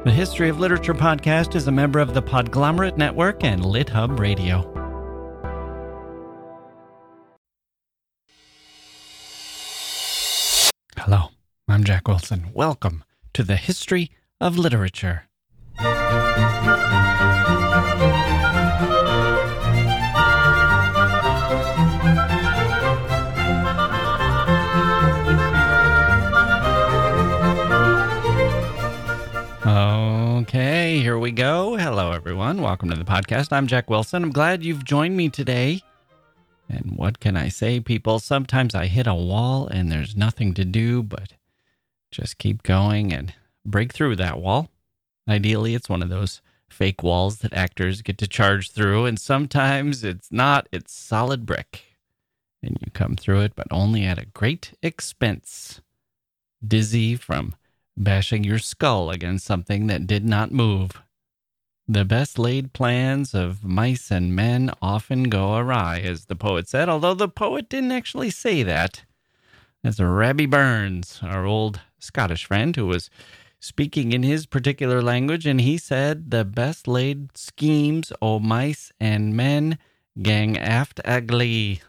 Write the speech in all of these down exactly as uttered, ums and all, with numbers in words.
The History of Literature podcast is a member of the Podglomerate Network and LitHub Radio. Hello, I'm Jack Wilson. Welcome to the History of Literature. Okay, here we go. Hello, everyone. Welcome to the podcast. I'm Jack Wilson. I'm glad you've joined me today. And what can I say, people? Sometimes I hit a wall and there's nothing to do but just keep going and break through that wall. Ideally, it's one of those fake walls that actors get to charge through, and sometimes it's not. It's solid brick. And you come through it, but only at a great expense. Dizzy from bashing your skull against something that did not move. The best laid plans of mice and men often go awry, as the poet said, although the poet didn't actually say that. That's Rabbie Burns, our old Scottish friend, who was speaking in his particular language, and he said, the best laid schemes o' mice and men gang aft a glee.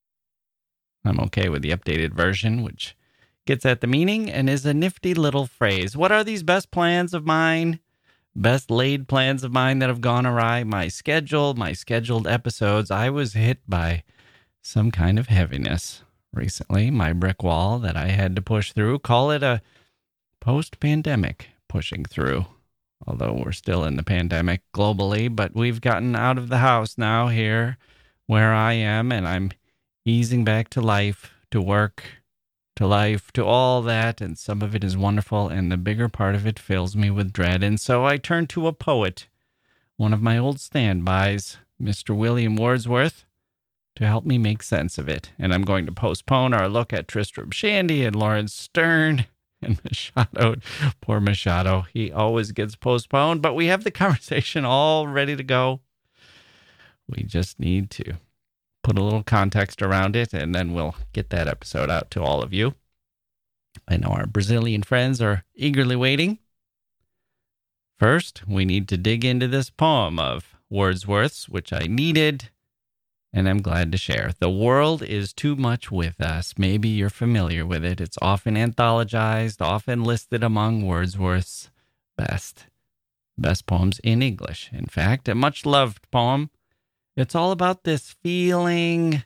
I'm okay with the updated version, which gets at the meaning and is a nifty little phrase. What are these best plans of mine? Best laid plans of mine that have gone awry? My schedule, my scheduled episodes. I was hit by some kind of heaviness recently. My brick wall that I had to push through. Call it a post-pandemic pushing through. Although we're still in the pandemic globally, but we've gotten out of the house now here where I am, and I'm easing back to life, to work, to life, to all that, and some of it is wonderful, and the bigger part of it fills me with dread. And so I turn to a poet, one of my old standbys, Mister William Wordsworth, to help me make sense of it. And I'm going to postpone our look at Tristram Shandy and Lawrence Sterne and Machado. Poor Machado, he always gets postponed, but we have the conversation all ready to go. We just need to put a little context around it, and then we'll get that episode out to all of you. I know our Brazilian friends are eagerly waiting. First, we need to dig into this poem of Wordsworth's, which I needed, and I'm glad to share. The World is Too Much With Us. Maybe you're familiar with it. It's often anthologized, often listed among Wordsworth's best, best poems in English. In fact, a much-loved poem. It's all about this feeling,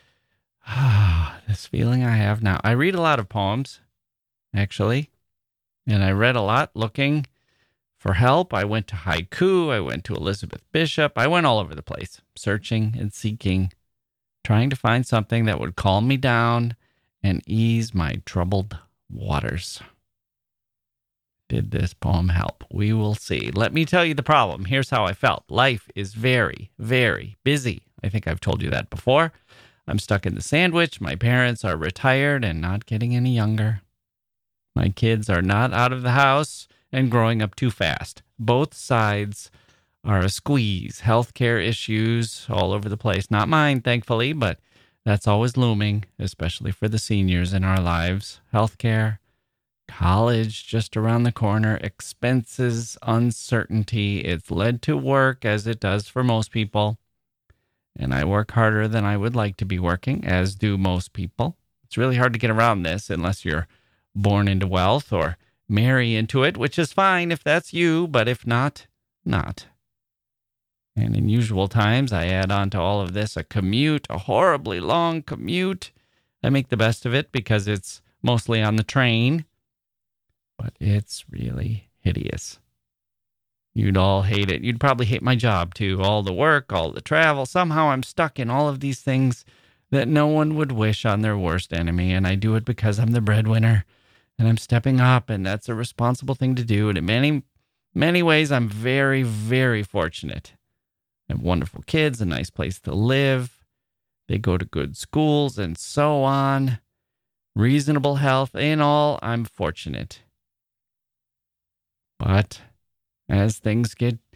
this feeling I have now. I read a lot of poems, actually, and I read a lot looking for help. I went to haiku, I went to Elizabeth Bishop, I went all over the place, searching and seeking, trying to find something that would calm me down and ease my troubled waters. Did this poem help? We will see. Let me tell you the problem. Here's how I felt. Life is very, very busy. I think I've told you that before. I'm stuck in the sandwich. My parents are retired and not getting any younger. My kids are not out of the house and growing up too fast. Both sides are a squeeze. Healthcare issues all over the place. Not mine, thankfully, but that's always looming, especially for the seniors in our lives. Healthcare, college just around the corner, expenses, uncertainty. It's led to work, as it does for most people. And I work harder than I would like to be working, as do most people. It's really hard to get around this unless you're born into wealth or marry into it, which is fine if that's you, but if not, not. And in usual times, I add on to all of this a commute, a horribly long commute. I make the best of it because it's mostly on the train. But it's really hideous. You'd all hate it. You'd probably hate my job, too. All the work, all the travel. Somehow I'm stuck in all of these things that no one would wish on their worst enemy, and I do it because I'm the breadwinner, and I'm stepping up, and that's a responsible thing to do. And in many, many ways, I'm very, very fortunate. I have wonderful kids, a nice place to live. They go to good schools, and so on. Reasonable health. In all, I'm fortunate. But as things get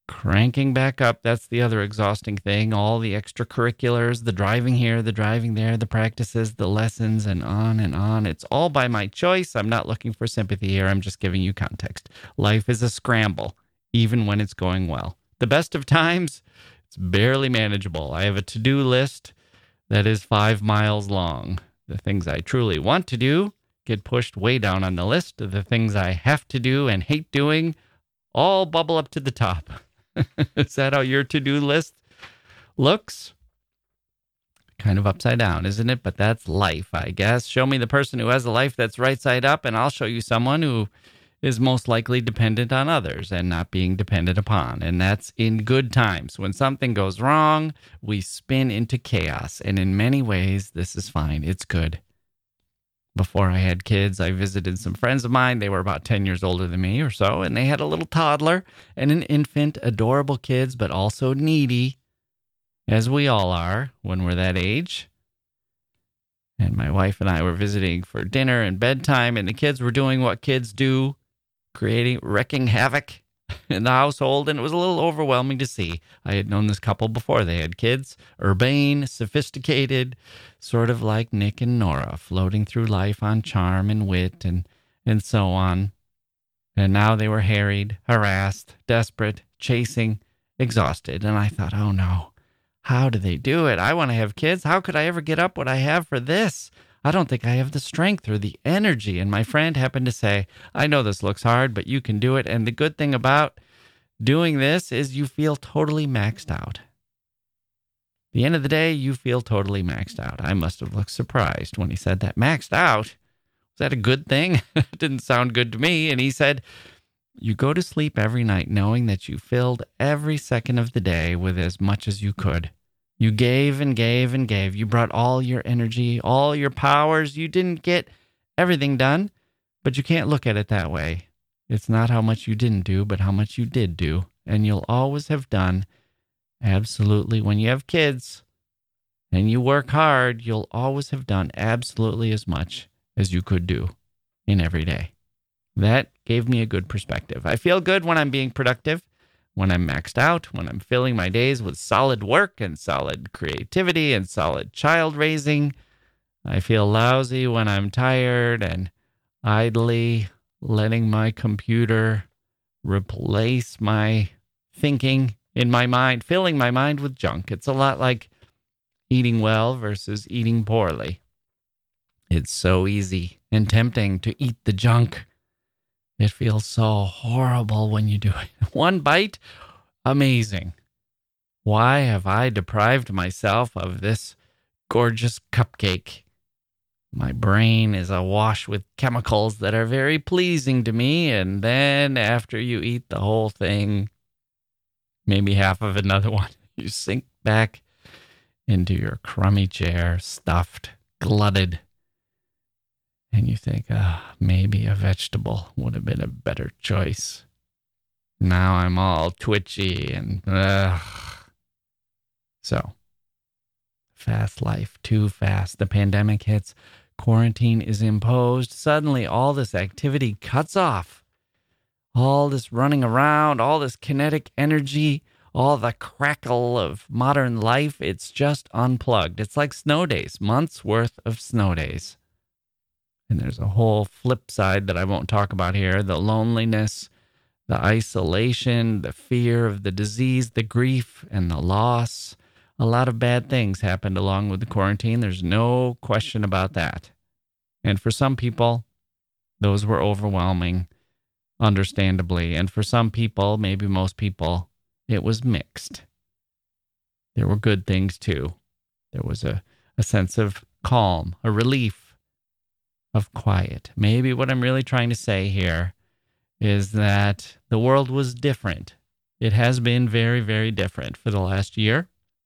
cranking back up. That's the other exhausting thing. All the extracurriculars, the driving here, the driving there, the practices, the lessons, and on and on. It's all by my choice. I'm not looking for sympathy here. I'm just giving you context. Life is a scramble, even when it's going well. The best of times, it's barely manageable. I have a to-do list that is five miles long. The things I truly want to do get pushed way down on the list. The things I have to do and hate doing all bubble up to the top. Is that how your to-do list looks? Kind of upside down, isn't it? But that's life, I guess. Show me the person who has a life that's right side up, and I'll show you someone who is most likely dependent on others and not being dependent upon. And that's in good times. When something goes wrong, we spin into chaos. And in many ways, this is fine. It's good. Before I had kids, I visited some friends of mine. They were about ten years older than me or so, and they had a little toddler and an infant, adorable kids, but also needy, as we all are when we're that age. And my wife and I were visiting for dinner and bedtime, and the kids were doing what kids do, creating, wrecking havoc in the household, and it was a little overwhelming to see. I had known this couple before they had kids, urbane, sophisticated, sort of like Nick and Nora, floating through life on charm and wit and, and so on. And now they were harried, harassed, desperate, chasing, exhausted. And I thought, oh no, how do they do it? I want to have kids. How could I ever get up what I have for this? I don't think I have the strength or the energy. And my friend happened to say, I know this looks hard, but you can do it. And the good thing about doing this is you feel totally maxed out. At the end of the day, you feel totally maxed out. I must have looked surprised when he said that. Maxed out? Was that a good thing? It didn't sound good to me. And he said, you go to sleep every night knowing that you filled every second of the day with as much as you could. You gave and gave and gave. You brought all your energy, all your powers. You didn't get everything done, but you can't look at it that way. It's not how much you didn't do, but how much you did do. And you'll always have done, absolutely, when you have kids and you work hard, you'll always have done absolutely as much as you could do in every day. That gave me a good perspective. I feel good when I'm being productive. When I'm maxed out, when I'm filling my days with solid work and solid creativity and solid child raising. I feel lousy when I'm tired and idly letting my computer replace my thinking in my mind, filling my mind with junk. It's a lot like eating well versus eating poorly. It's so easy and tempting to eat the junk. It feels so horrible when you do it. One bite, amazing. Why have I deprived myself of this gorgeous cupcake? My brain is awash with chemicals that are very pleasing to me, and then after you eat the whole thing, maybe half of another one, you sink back into your crummy chair, stuffed, glutted. And you think, ah, oh, maybe a vegetable would have been a better choice. Now I'm all twitchy and, ugh. So, fast life, too fast. The pandemic hits, quarantine is imposed. Suddenly, all this activity cuts off. All this running around, all this kinetic energy, all the crackle of modern life, it's just unplugged. It's like snow days, months worth of snow days. And there's a whole flip side that I won't talk about here. The loneliness, the isolation, the fear of the disease, the grief, and the loss. A lot of bad things happened along with the quarantine. There's no question about that. And for some people, those were overwhelming, understandably. And for some people, maybe most people, it was mixed. There were good things too. There was a, a sense of calm, a relief, of quiet. Maybe what I'm really trying to say here is that the world was different. It has been very, very different for the last year.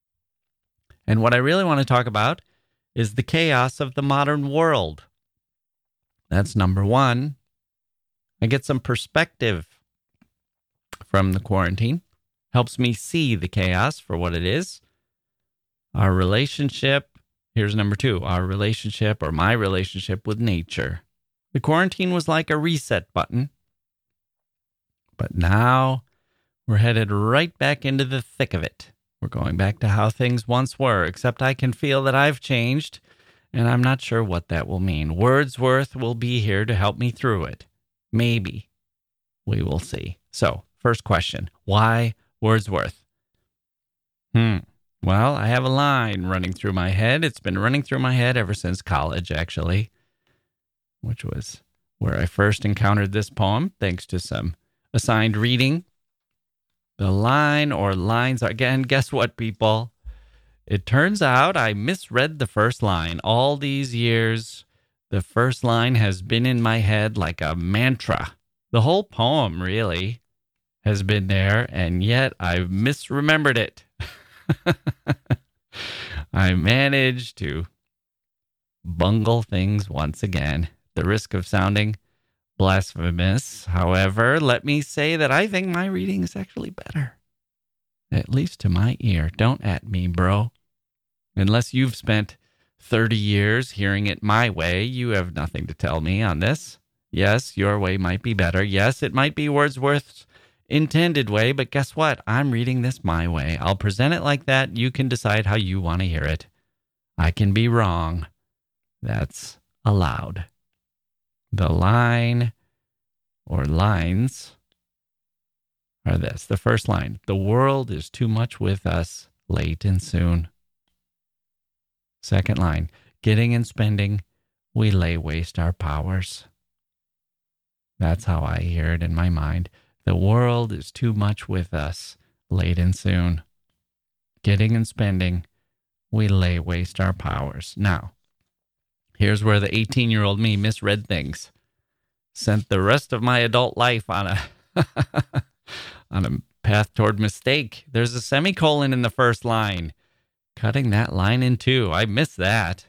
And what I really want to talk about is the chaos of the modern world. That's number one. I get some perspective from the quarantine. Helps me see the chaos for what it is. Our relationship. Here's number two, our relationship or my relationship with nature. The quarantine was like a reset button. But now We're headed right back into the thick of it. We're going back to how things once were, except I can feel that I've changed, and I'm not sure what that will mean. Wordsworth will be here to help me through it. Maybe. We will see. So, first question. Why Wordsworth? Hmm. Well, I have a line running through my head. It's been running through my head ever since college, actually, which was where I first encountered this poem, thanks to some assigned reading. The line or lines, again, guess what, people? It turns out I misread the first line. All these years, the first line has been in my head like a mantra. The whole poem, really, has been there, and yet I've misremembered it. I managed to bungle things once again. The risk of sounding blasphemous. However, let me say that I think my reading is actually better. At least to my ear. Don't at me, bro. Unless you've spent thirty years hearing it my way, you have nothing to tell me on this. Yes, your way might be better. Yes, it might be Wordsworth's intended way, but guess what? I'm reading this my way. I'll present it like that. You can decide how you want to hear it. I can be wrong. That's allowed. The line or lines are this. The first line, the world is too much with us, late and soon. Second line, getting and spending, we lay waste our powers. That's how I hear it in my mind. The world is too much with us, late and soon. Getting and spending, we lay waste our powers. Now, here's where the eighteen-year-old me misread things. Sent the rest of my adult life on a on a path toward mistake. There's a semicolon in the first line. Cutting that line in two. I missed that.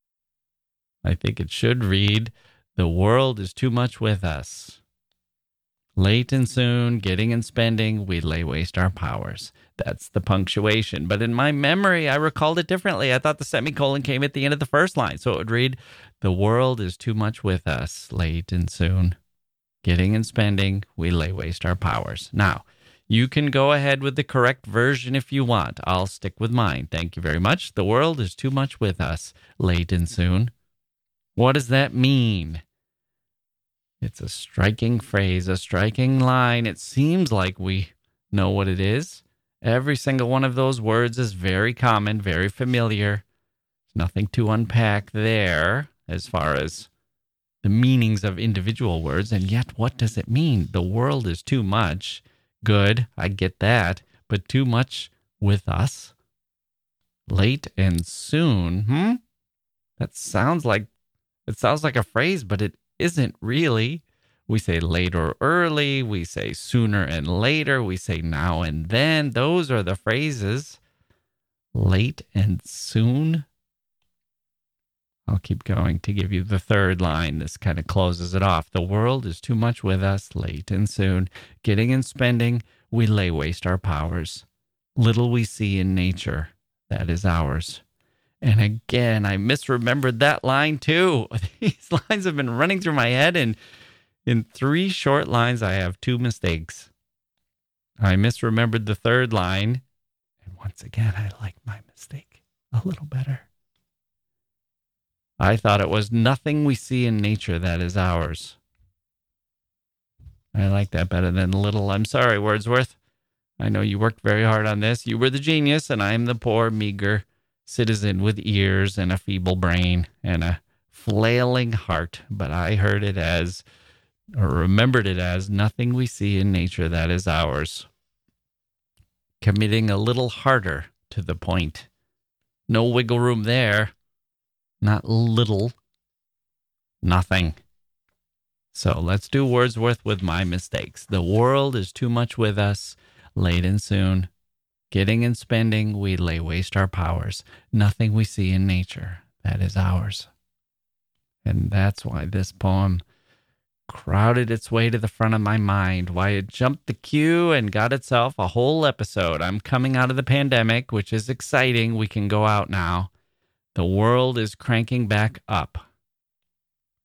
I think it should read, the world is too much with us. Late and soon, getting and spending, we lay waste our powers. That's the punctuation. But in my memory, I recalled it differently. I thought the semicolon came at the end of the first line. So it would read, the world is too much with us, late and soon. Getting and spending, we lay waste our powers. Now, you can go ahead with the correct version if you want. I'll stick with mine. Thank you very much. The world is too much with us, late and soon. What does that mean? It's a striking phrase, a striking line. It seems like we know what it is. Every single one of those words is very common, very familiar. There's nothing to unpack there as far as the meanings of individual words. And yet, what does it mean? The world is too much. Good, I get that. But too much with us? Late and soon, hmm? That sounds like, it sounds like a phrase, but it isn't really. We say late or early. We say sooner and later. We say now and then. Those are the phrases. Late and soon. I'll keep going to give you the third line. This kind of closes it off. The world is too much with us, late and soon. Getting and spending, we lay waste our powers. Little we see in nature, that is ours. And again, I misremembered that line too. These lines have been running through my head, and in three short lines, I have two mistakes. I misremembered the third line, and once again, I like my mistake a little better. I thought it was nothing we see in nature that is ours. I like that better than little. I'm sorry, Wordsworth. I know you worked very hard on this. You were the genius, and I am the poor, meager citizen with ears and a feeble brain and a flailing heart. But I heard it as, or remembered it as, nothing we see in nature that is ours. Committing a little harder to the point. No wiggle room there. Not little. Nothing. So let's do Wordsworth with my mistakes. The world is too much with us, late and soon. Getting and spending, we lay waste our powers. Nothing we see in nature, that is ours. And that's why this poem crowded its way to the front of my mind, why it jumped the queue and got itself a whole episode. I'm coming out of the pandemic, which is exciting. We can go out now. The world is cranking back up.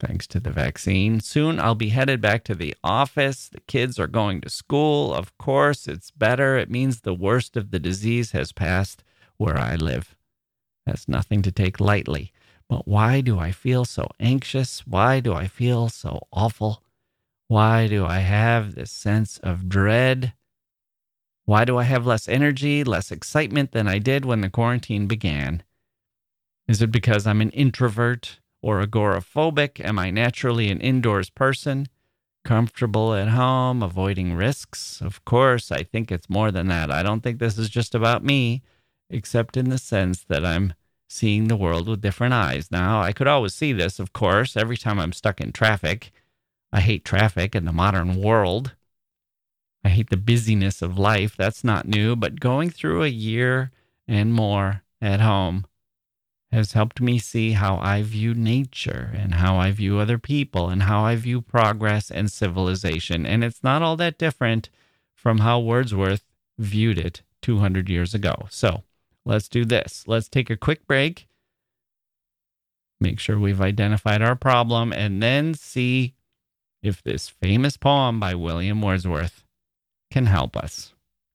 thanks to the vaccine. Soon I'll be headed back to the office. The kids are going to school. Of course, it's better. It means the worst of the disease has passed where I live. That's nothing to take lightly. But why do I feel so anxious? Why do I feel so awful? Why do I have this sense of dread? Why do I have less energy, less excitement than I did when the quarantine began? Is it because I'm an introvert or agoraphobic? Am I naturally an indoors person, comfortable at home, avoiding risks? Of course, I think it's more than that. I don't think this is just about me, except in the sense that I'm seeing the world with different eyes. Now, I could always see this, of course, every time I'm stuck in traffic. I hate traffic in the modern world. I hate the busyness of life. That's not new, but going through a year and more at home has helped me see how I view nature and how I view other people and how I view progress and civilization. And it's not all that different from how Wordsworth viewed it two hundred years ago. So let's do this. Let's take a quick break, make sure we've identified our problem, and then see if this famous poem by William Wordsworth can help us.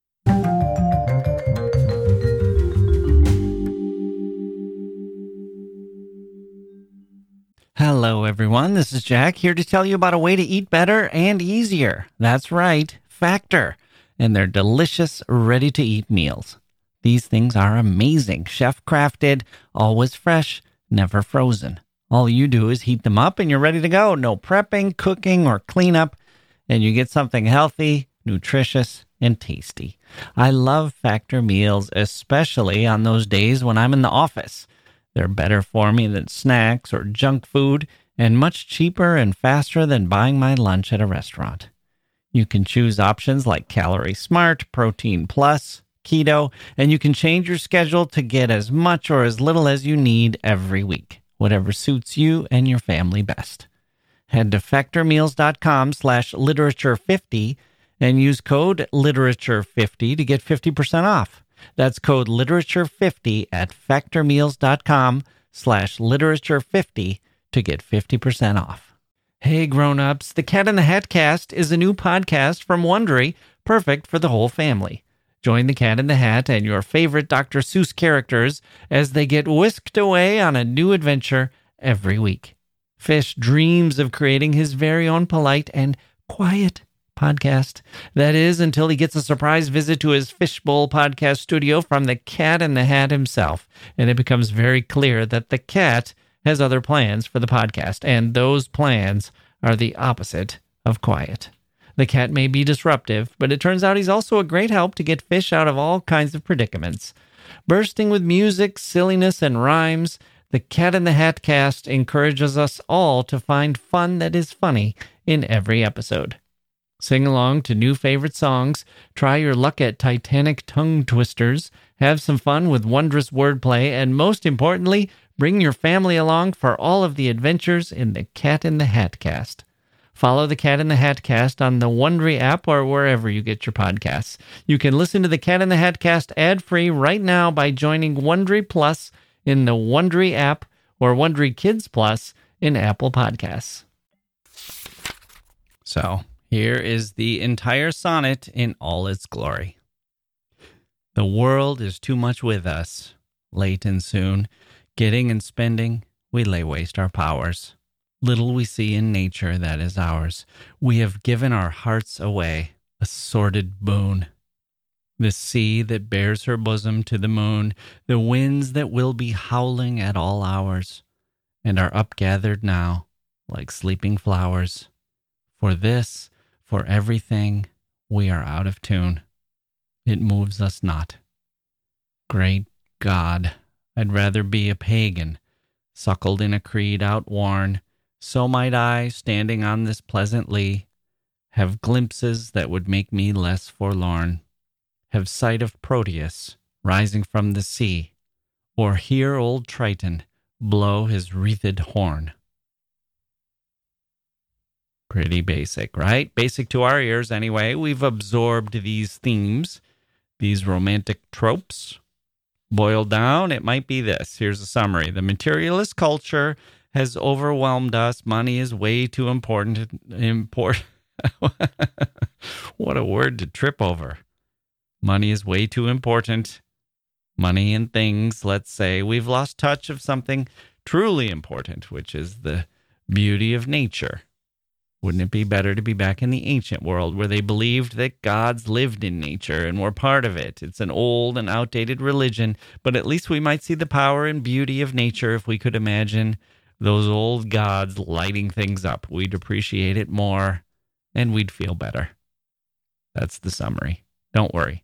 Hello, everyone. This is Jack here to tell you about a way to eat better and easier. That's right, Factor, and their delicious, ready-to-eat meals. These things are amazing, chef-crafted, always fresh, never frozen. All you do is heat them up and you're ready to go. No prepping, cooking, or cleanup, and you get something healthy, nutritious, and tasty. I love Factor meals, especially on those days when I'm in the office. They're better for me than snacks or junk food, and much cheaper and faster than buying my lunch at a restaurant. You can choose options like Calorie Smart, Protein Plus, Keto, and you can change your schedule to get as much or as little as you need every week, whatever suits you and your family best. Head to factormeals.com slash literature50 and use code literature fifty to get fifty percent off. That's code literature fifty at factormeals.com slash literature50 to get fifty percent off. Hey grown-ups, the Cat in the Hat Cast is a new podcast from Wondery, perfect for the whole family. Join the Cat in the Hat and your favorite Doctor Seuss characters as they get whisked away on a new adventure every week. Fish dreams of creating his very own polite and quiet podcast. That is, until he gets a surprise visit to his Fishbowl podcast studio from the Cat in the Hat himself. And it becomes very clear that the cat has other plans for the podcast, and those plans are the opposite of quiet. The cat may be disruptive, but it turns out he's also a great help to get fish out of all kinds of predicaments. Bursting with music, silliness, and rhymes, the Cat in the Hat Cast encourages us all to find fun that is funny in every episode. Sing along to new favorite songs, try your luck at Titanic tongue twisters, have some fun with wondrous wordplay, and most importantly, bring your family along for all of the adventures in the Cat in the Hat Cast. Follow the Cat in the Hat Cast on the Wondery app or wherever you get your podcasts. You can listen to the Cat in the Hat Cast ad-free right now by joining Wondery Plus in the Wondery app or Wondery Kids Plus in Apple Podcasts. So, here is the entire sonnet in all its glory. The world is too much with us, late and soon. Getting and spending, we lay waste our powers. Little we see in nature that is ours. We have given our hearts away, a sordid boon. The sea that bears her bosom to the moon, the winds that will be howling at all hours, and are upgathered now, like sleeping flowers. For this, for everything, we are out of tune. It moves us not. Great God, I'd rather be a pagan, suckled in a creed outworn. So might I, standing on this pleasant lea, have glimpses that would make me less forlorn, have sight of Proteus rising from the sea, or hear old Triton blow his wreathed horn. Pretty basic, right? Basic to our ears anyway. We've absorbed these themes, these romantic tropes. Boiled down, it might be this. Here's a summary. The materialist culture has overwhelmed us. Money is way too important. Import. What a word to trip over. Money is way too important. Money and things, let's say. We've lost touch of something truly important, which is the beauty of nature. Wouldn't it be better to be back in the ancient world where they believed that gods lived in nature and were part of it? It's an old and outdated religion, but at least we might see the power and beauty of nature if we could imagine those old gods lighting things up. We'd appreciate it more and we'd feel better. That's the summary. Don't worry.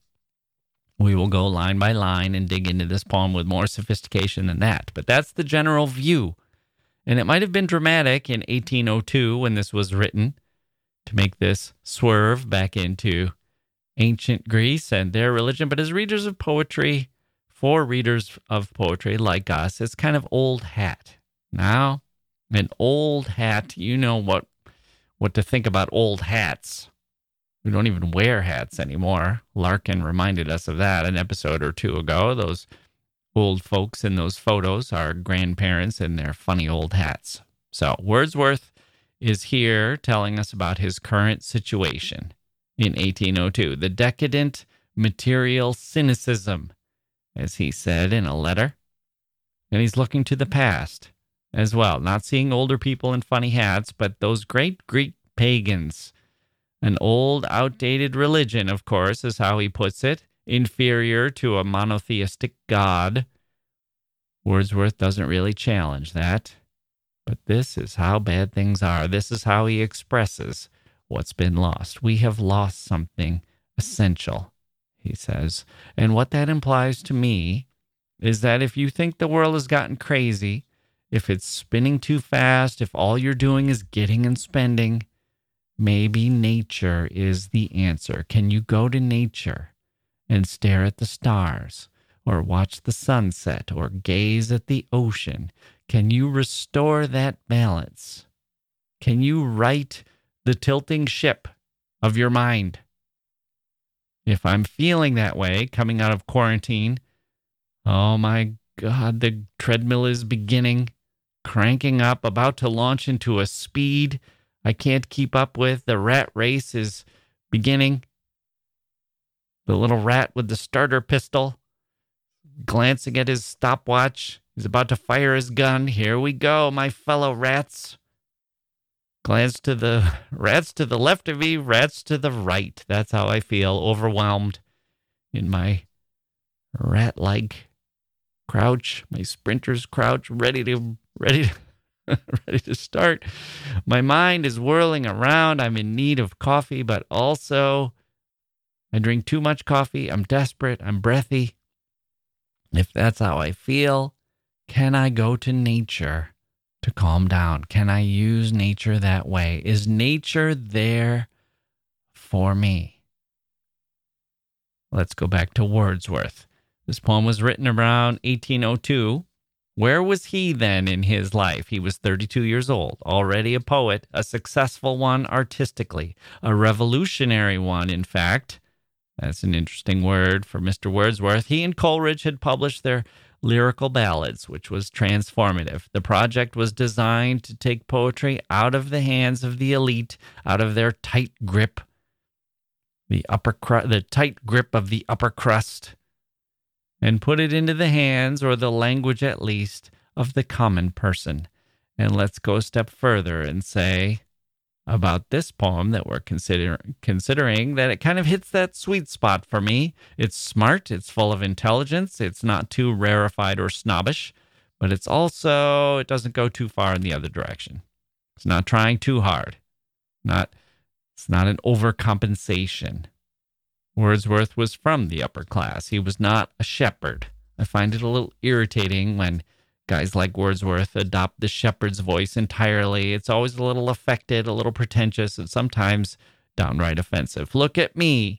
We will go line by line and dig into this poem with more sophistication than that. But that's the general view. And it might have been dramatic in eighteen oh two when this was written to make this swerve back into ancient Greece and their religion. But as readers of poetry, for readers of poetry like us, it's kind of old hat. Now, an old hat, you know what, what to think about old hats. We don't even wear hats anymore. Larkin reminded us of that an episode or two ago. Those old folks in those photos are grandparents in their funny old hats. So Wordsworth is here telling us about his current situation in eighteen oh two. The decadent material cynicism, as he said in a letter. And he's looking to the past as well. Not seeing older people in funny hats, but those great Greek pagans. An old, outdated religion, of course, is how he puts it, inferior to a monotheistic God. Wordsworth doesn't really challenge that. But this is how bad things are. This is how he expresses what's been lost. We have lost something essential, he says. And what that implies to me is that if you think the world has gotten crazy, if it's spinning too fast, if all you're doing is getting and spending, maybe nature is the answer. Can you go to nature and stare at the stars, or watch the sunset, or gaze at the ocean? Can you restore that balance? Can you right the tilting ship of your mind? If I'm feeling that way coming out of quarantine, oh my God, the treadmill is beginning, cranking up, about to launch into a speed I can't keep up with. The rat race is beginning. The little rat with the starter pistol, glancing at his stopwatch. He's about to fire his gun. Here we go, my fellow rats. Glance to the rats to the left of me, rats to the right. That's how I feel, overwhelmed in my rat-like crouch, my sprinter's crouch, ready to, ready to, ready to start. My mind is whirling around. I'm in need of coffee, but also I drink too much coffee. I'm desperate. I'm breathy. If that's how I feel, can I go to nature to calm down? Can I use nature that way? Is nature there for me? Let's go back to Wordsworth. This poem was written around eighteen oh two. Where was he then in his life? He was thirty-two years old, already a poet, a successful one artistically, a revolutionary one, in fact. That's an interesting word for Mister Wordsworth. He and Coleridge had published their Lyrical Ballads, which was transformative. The project was designed to take poetry out of the hands of the elite, out of their tight grip, the upper cru- the tight grip of the upper crust, and put it into the hands, or the language at least, of the common person. And let's go a step further and say about this poem that we're consider- considering that it kind of hits that sweet spot for me. It's smart, it's full of intelligence, it's not too rarefied or snobbish, but it's also, it doesn't go too far in the other direction. It's not trying too hard. Not, it's not an overcompensation. Wordsworth was from the upper class. He was not a shepherd. I find it a little irritating when guys like Wordsworth adopt the shepherd's voice entirely. It's always a little affected, a little pretentious, and sometimes downright offensive. Look at me.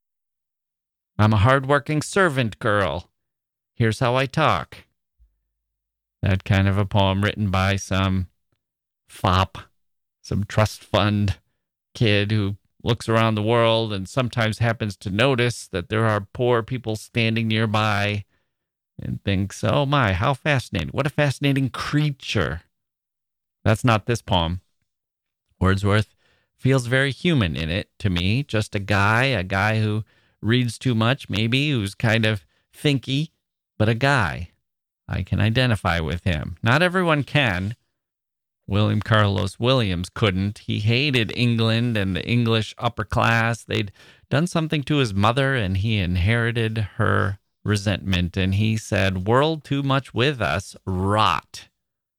I'm a hardworking servant girl. Here's how I talk. That kind of a poem written by some fop, some trust fund kid who looks around the world and sometimes happens to notice that there are poor people standing nearby and thinks, oh my, how fascinating. What a fascinating creature That's not this poem. Wordsworth feels very human in it to me. Just a guy, a guy who reads too much, maybe, who's kind of thinky, but a guy. I can identify with him. Not everyone can. William Carlos Williams couldn't. He hated England and the English upper class. They'd done something to his mother, and he inherited her resentment. And he said, "World too much with us, rot."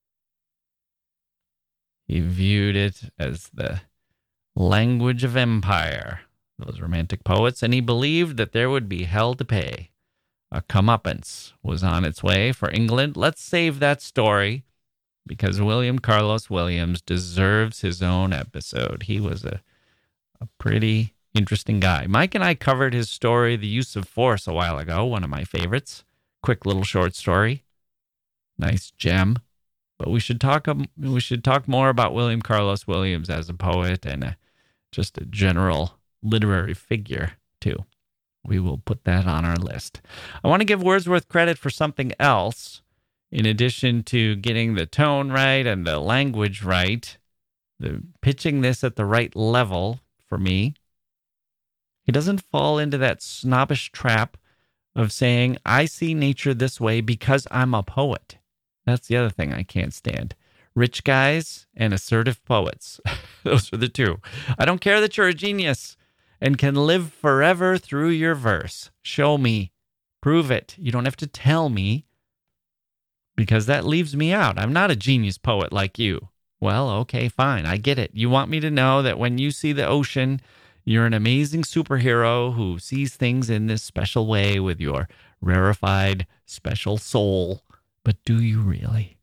He viewed it as the language of empire, those romantic poets, and he believed that there would be hell to pay. A comeuppance was on its way for England. Let's save that story, because William Carlos Williams deserves his own episode. He was a, a pretty interesting guy. Mike and I covered his story, The Use of Force, a while ago, one of my favorites. Quick little short story. Nice gem. But we should talk um, we should talk more about William Carlos Williams as a poet and a, just a general literary figure, too. We will put that on our list. I want to give Wordsworth credit for something else. In addition to getting the tone right and the language right, the pitching this at the right level for me, he doesn't fall into that snobbish trap of saying, I see nature this way because I'm a poet. That's the other thing I can't stand. Rich guys and assertive poets. Those are the two. I don't care that you're a genius and can live forever through your verse. Show me. Prove it. You don't have to tell me, because that leaves me out. I'm not a genius poet like you. Well, okay, fine. I get it. You want me to know that when you see the ocean, you're an amazing superhero who sees things in this special way with your rarefied, special soul. But do you really?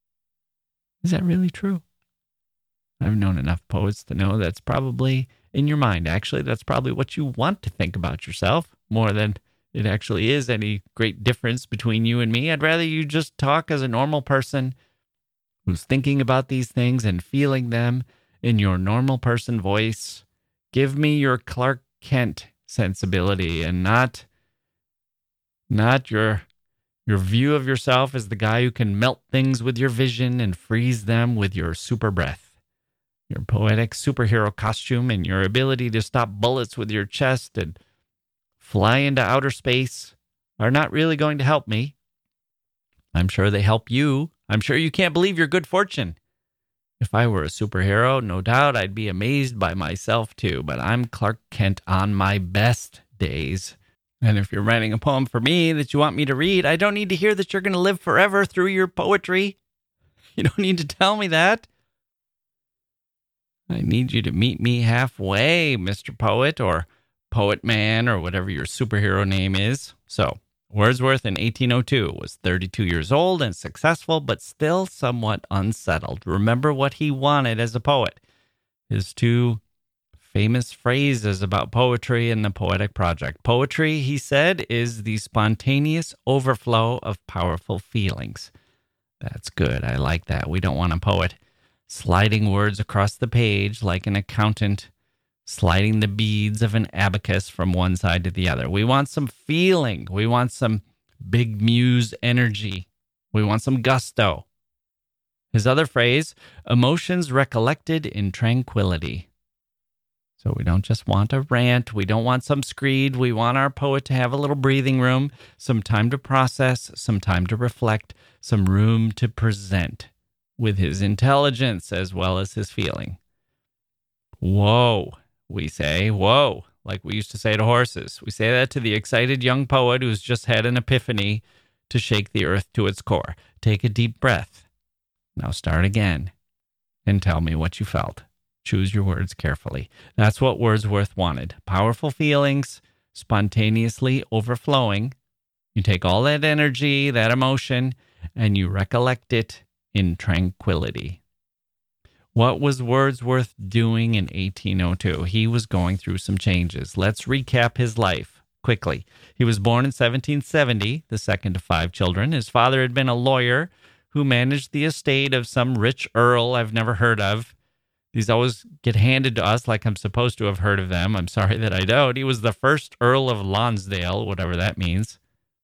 Is that really true? I've known enough poets to know that's probably in your mind. Actually, that's probably what you want to think about yourself more than it actually is any great difference between you and me. I'd rather you just talk as a normal person who's thinking about these things and feeling them in your normal person voice. Give me your Clark Kent sensibility and not, not your... Your view of yourself as the guy who can melt things with your vision and freeze them with your super breath. Your poetic superhero costume and your ability to stop bullets with your chest and fly into outer space are not really going to help me. I'm sure they help you. I'm sure you can't believe your good fortune. If I were a superhero, no doubt I'd be amazed by myself too, but I'm Clark Kent on my best days. And if you're writing a poem for me that you want me to read, I don't need to hear that you're going to live forever through your poetry. You don't need to tell me that. I need you to meet me halfway, Mister Poet or Poet Man or whatever your superhero name is. So, Wordsworth in eighteen oh two was thirty-two years old and successful, but still somewhat unsettled. Remember what he wanted as a poet. His two famous phrases about poetry and the poetic project. Poetry, he said, is the spontaneous overflow of powerful feelings. That's good. I like that. We don't want a poet sliding words across the page like an accountant sliding the beads of an abacus from one side to the other. We want some feeling. We want some big muse energy. We want some gusto. His other phrase, emotions recollected in tranquility. So we don't just want a rant. We don't want some screed. We want our poet to have a little breathing room, some time to process, some time to reflect, some room to present with his intelligence as well as his feeling. Whoa, we say, whoa, like we used to say to horses. We say that to the excited young poet who's just had an epiphany to shake the earth to its core. Take a deep breath. Now start again and tell me what you felt. Choose your words carefully. That's what Wordsworth wanted. Powerful feelings, spontaneously overflowing. You take all that energy, that emotion, and you recollect it in tranquility. What was Wordsworth doing in eighteen oh two? He was going through some changes. Let's recap his life quickly. He was born in seventeen seventy, the second of five children. His father had been a lawyer who managed the estate of some rich earl I've never heard of. These always get handed to us like I'm supposed to have heard of them. I'm sorry that I don't. He was the first Earl of Lonsdale, whatever that means.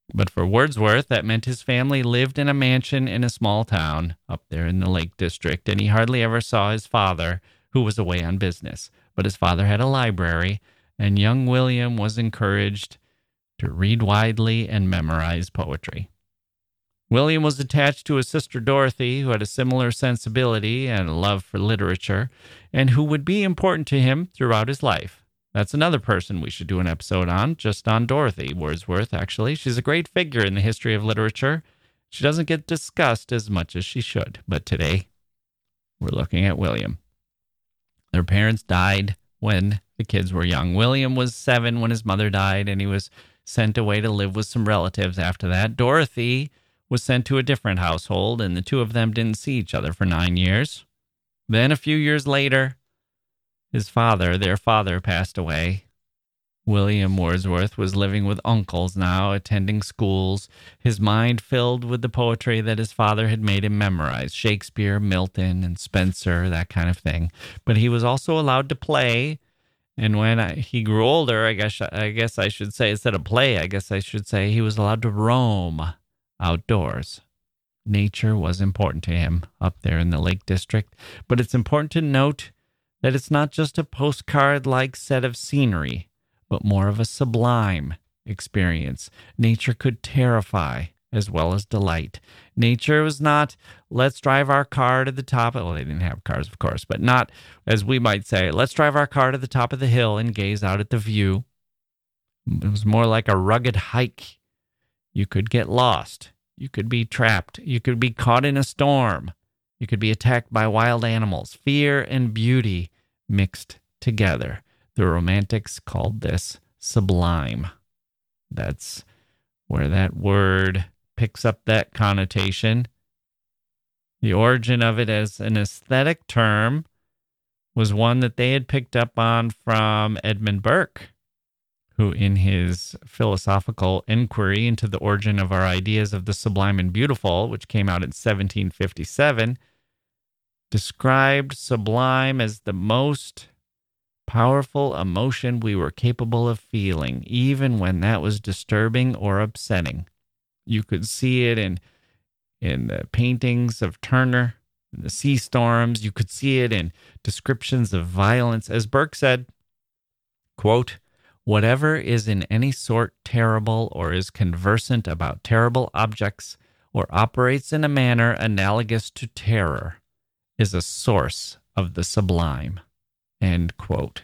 But for Wordsworth, that meant his family lived in a mansion in a small town up there in the Lake District, and he hardly ever saw his father, who was away on business. But his father had a library, and young William was encouraged to read widely and memorize poetry. William was attached to his sister Dorothy, who had a similar sensibility and a love for literature, and who would be important to him throughout his life. That's another person we should do an episode on, just on Dorothy Wordsworth, actually. She's a great figure in the history of literature. She doesn't get discussed as much as she should, but today we're looking at William. Their parents died when the kids were young. William was seven when his mother died, and he was sent away to live with some relatives after that. Dorothy was sent to a different household, and the two of them didn't see each other for nine years. Then a few years later, his father, their father, passed away. William Wordsworth was living with uncles now, attending schools, his mind filled with the poetry that his father had made him memorize, Shakespeare, Milton, and Spenser, that kind of thing. But he was also allowed to play, and when I, he grew older, I guess, I guess I should say, instead of play, I guess I should say he was allowed to roam outdoors. Nature was important to him up there in the Lake District, but it's important to note that it's not just a postcard-like set of scenery, but more of a sublime experience. Nature could terrify as well as delight. Nature was not, let's drive our car to the top. Well, they didn't have cars, of course, but not, as we might say, let's drive our car to the top of the hill and gaze out at the view. It was more like a rugged hike. You could get lost. You could be trapped. You could be caught in a storm. You could be attacked by wild animals. Fear and beauty mixed together. The Romantics called this sublime. That's where that word picks up that connotation. The origin of it as an aesthetic term was one that they had picked up on from Edmund Burke, who in his philosophical inquiry into the origin of our ideas of the sublime and beautiful, which came out in seventeen fifty-seven, described sublime as the most powerful emotion we were capable of feeling, even when that was disturbing or upsetting. You could see it in, in the paintings of Turner, in the sea storms. You could see it in descriptions of violence. As Burke said, quote, "Whatever is in any sort terrible or is conversant about terrible objects or operates in a manner analogous to terror is a source of the sublime." End quote.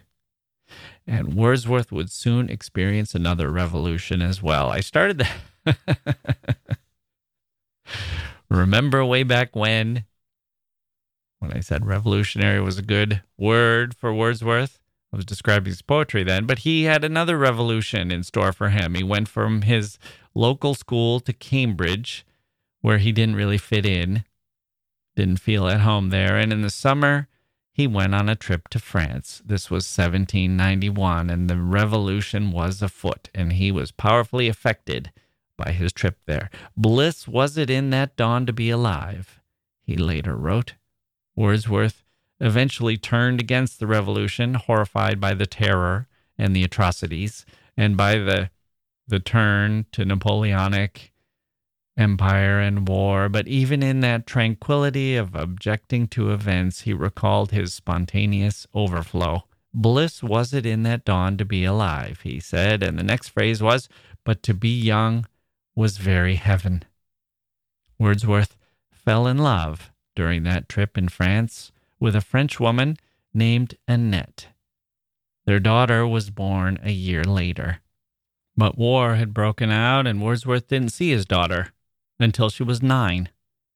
And Wordsworth would soon experience another revolution as well. I started that. Remember way back when, when I said revolutionary was a good word for Wordsworth? I was describing his poetry then, but he had another revolution in store for him. He went from his local school to Cambridge, where he didn't really fit in, didn't feel at home there. And in the summer, he went on a trip to France. This was seventeen ninety-one, and the revolution was afoot, and he was powerfully affected by his trip there. "Bliss was it in that dawn to be alive," he later wrote. Wordsworth eventually turned against the revolution, horrified by the terror and the atrocities, and by the the turn to Napoleonic empire and war. But even in that tranquility of objecting to events, he recalled his spontaneous overflow. "Bliss was it in that dawn to be alive," he said, and the next phrase was, "but to be young was very heaven." Wordsworth fell in love during that trip in France with a French woman named Annette. Their daughter was born a year later. But war had broken out, and Wordsworth didn't see his daughter until she was nine.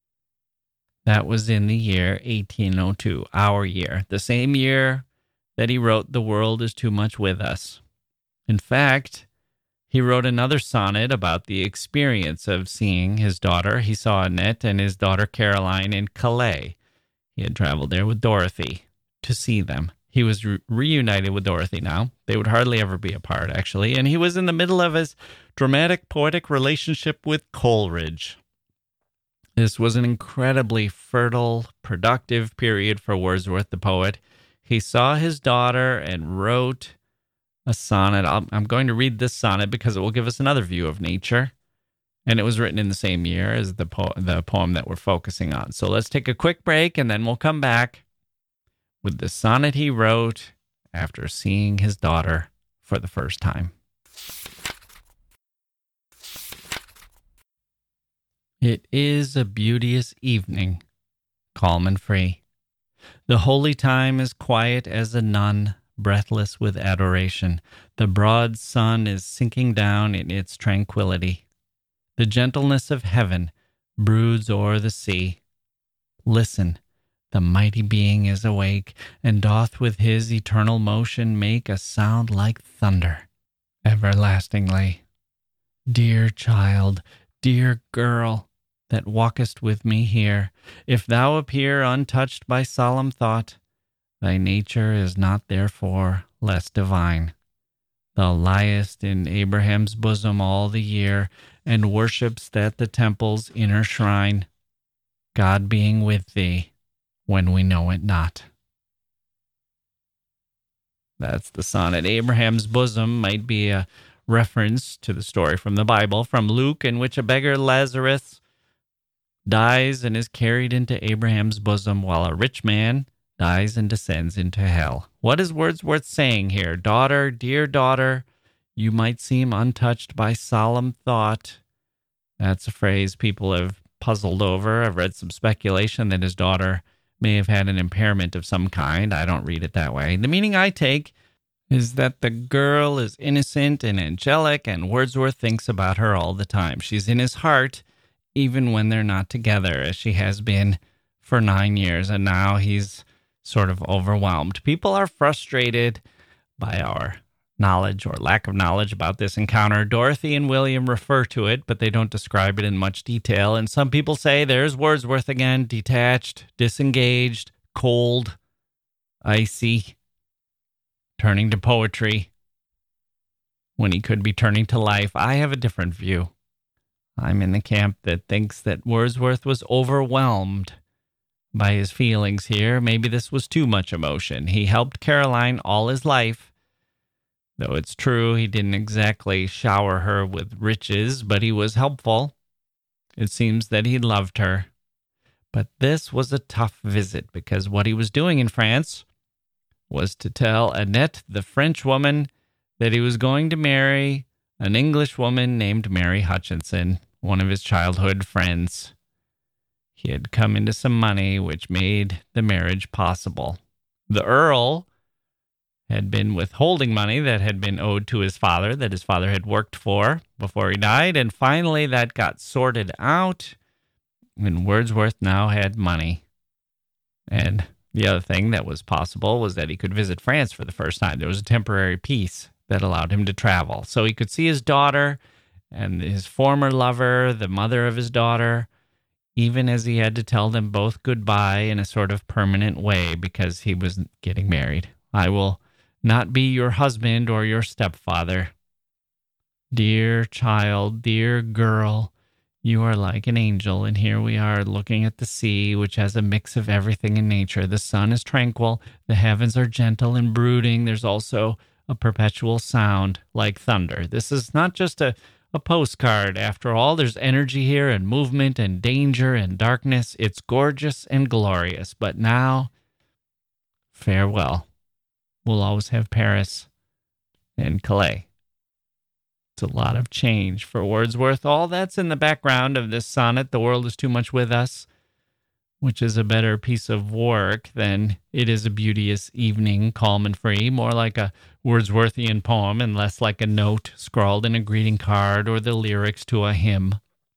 That was in the year eighteen oh two, our year, the same year that he wrote "The World is Too Much With Us." In fact, he wrote another sonnet about the experience of seeing his daughter. He saw Annette and his daughter Caroline in Calais. He had traveled there with Dorothy to see them. He was re- reunited with Dorothy now. They would hardly ever be apart, actually. And he was in the middle of his dramatic, poetic relationship with Coleridge. This was an incredibly fertile, productive period for Wordsworth, the poet. He saw his daughter and wrote a sonnet. I'm going to read this sonnet because it will give us another view of nature. And it was written in the same year as the, po- the poem that we're focusing on. So let's take a quick break, and then we'll come back with the sonnet he wrote after seeing his daughter for the first time. It is a beauteous evening, calm and free. The holy time is quiet as a nun, breathless with adoration. The broad sun is sinking down in its tranquility. The gentleness of heaven broods o'er the sea. Listen, the mighty being is awake, and doth with his eternal motion make a sound like thunder, everlastingly. Dear child, dear girl, that walkest with me here, if thou appear untouched by solemn thought, thy nature is not therefore less divine. Thou liest in Abraham's bosom all the year, and worshipst at the temple's inner shrine, God being with thee when we know it not. That's the sonnet. Abraham's bosom might be a reference to the story from the Bible, from Luke, in which a beggar Lazarus dies and is carried into Abraham's bosom, while a rich man dies and descends into hell. What is Wordsworth saying here? Daughter, dear daughter, you might seem untouched by solemn thought. That's a phrase people have puzzled over. I've read some speculation that his daughter may have had an impairment of some kind. I don't read it that way. The meaning I take is that the girl is innocent and angelic, and Wordsworth thinks about her all the time. She's in his heart, even when they're not together, as she has been for nine years, and now he's sort of overwhelmed. People are frustrated by our knowledge or lack of knowledge about this encounter. Dorothy and William refer to it, but they don't describe it in much detail. And some people say there's Wordsworth again, detached, disengaged, cold, icy, turning to poetry when he could be turning to life. I have a different view. I'm in the camp that thinks that Wordsworth was overwhelmed by his feelings here. Maybe this was too much emotion. He helped Caroline all his life, though it's true he didn't exactly shower her with riches, but he was helpful. It seems that he loved her. But this was a tough visit, because what he was doing in France was to tell Annette, the French woman, that he was going to marry an English woman named Mary Hutchinson, one of his childhood friends. He had come into some money, which made the marriage possible. The Earl had been withholding money that had been owed to his father, that his father had worked for before he died, and finally that got sorted out, and Wordsworth now had money. And the other thing that was possible was that he could visit France for the first time. There was a temporary peace that allowed him to travel. So he could see his daughter and his former lover, the mother of his daughter, even as he had to tell them both goodbye in a sort of permanent way because he was getting married. I will not be your husband or your stepfather. Dear child, dear girl, you are like an angel, and here we are looking at the sea, which has a mix of everything in nature. The sun is tranquil, the heavens are gentle and brooding. There's also a perpetual sound like thunder. This is not just a, a postcard. After all, there's energy here and movement and danger and darkness. It's gorgeous and glorious. But now, farewell. We'll always have Paris and Calais. It's a lot of change for Wordsworth. All that's in the background of this sonnet, The World is Too Much With Us, which is a better piece of work than It is a Beauteous Evening, Calm and Free, more like a Wordsworthian poem and less like a note scrawled in a greeting card or the lyrics to a hymn.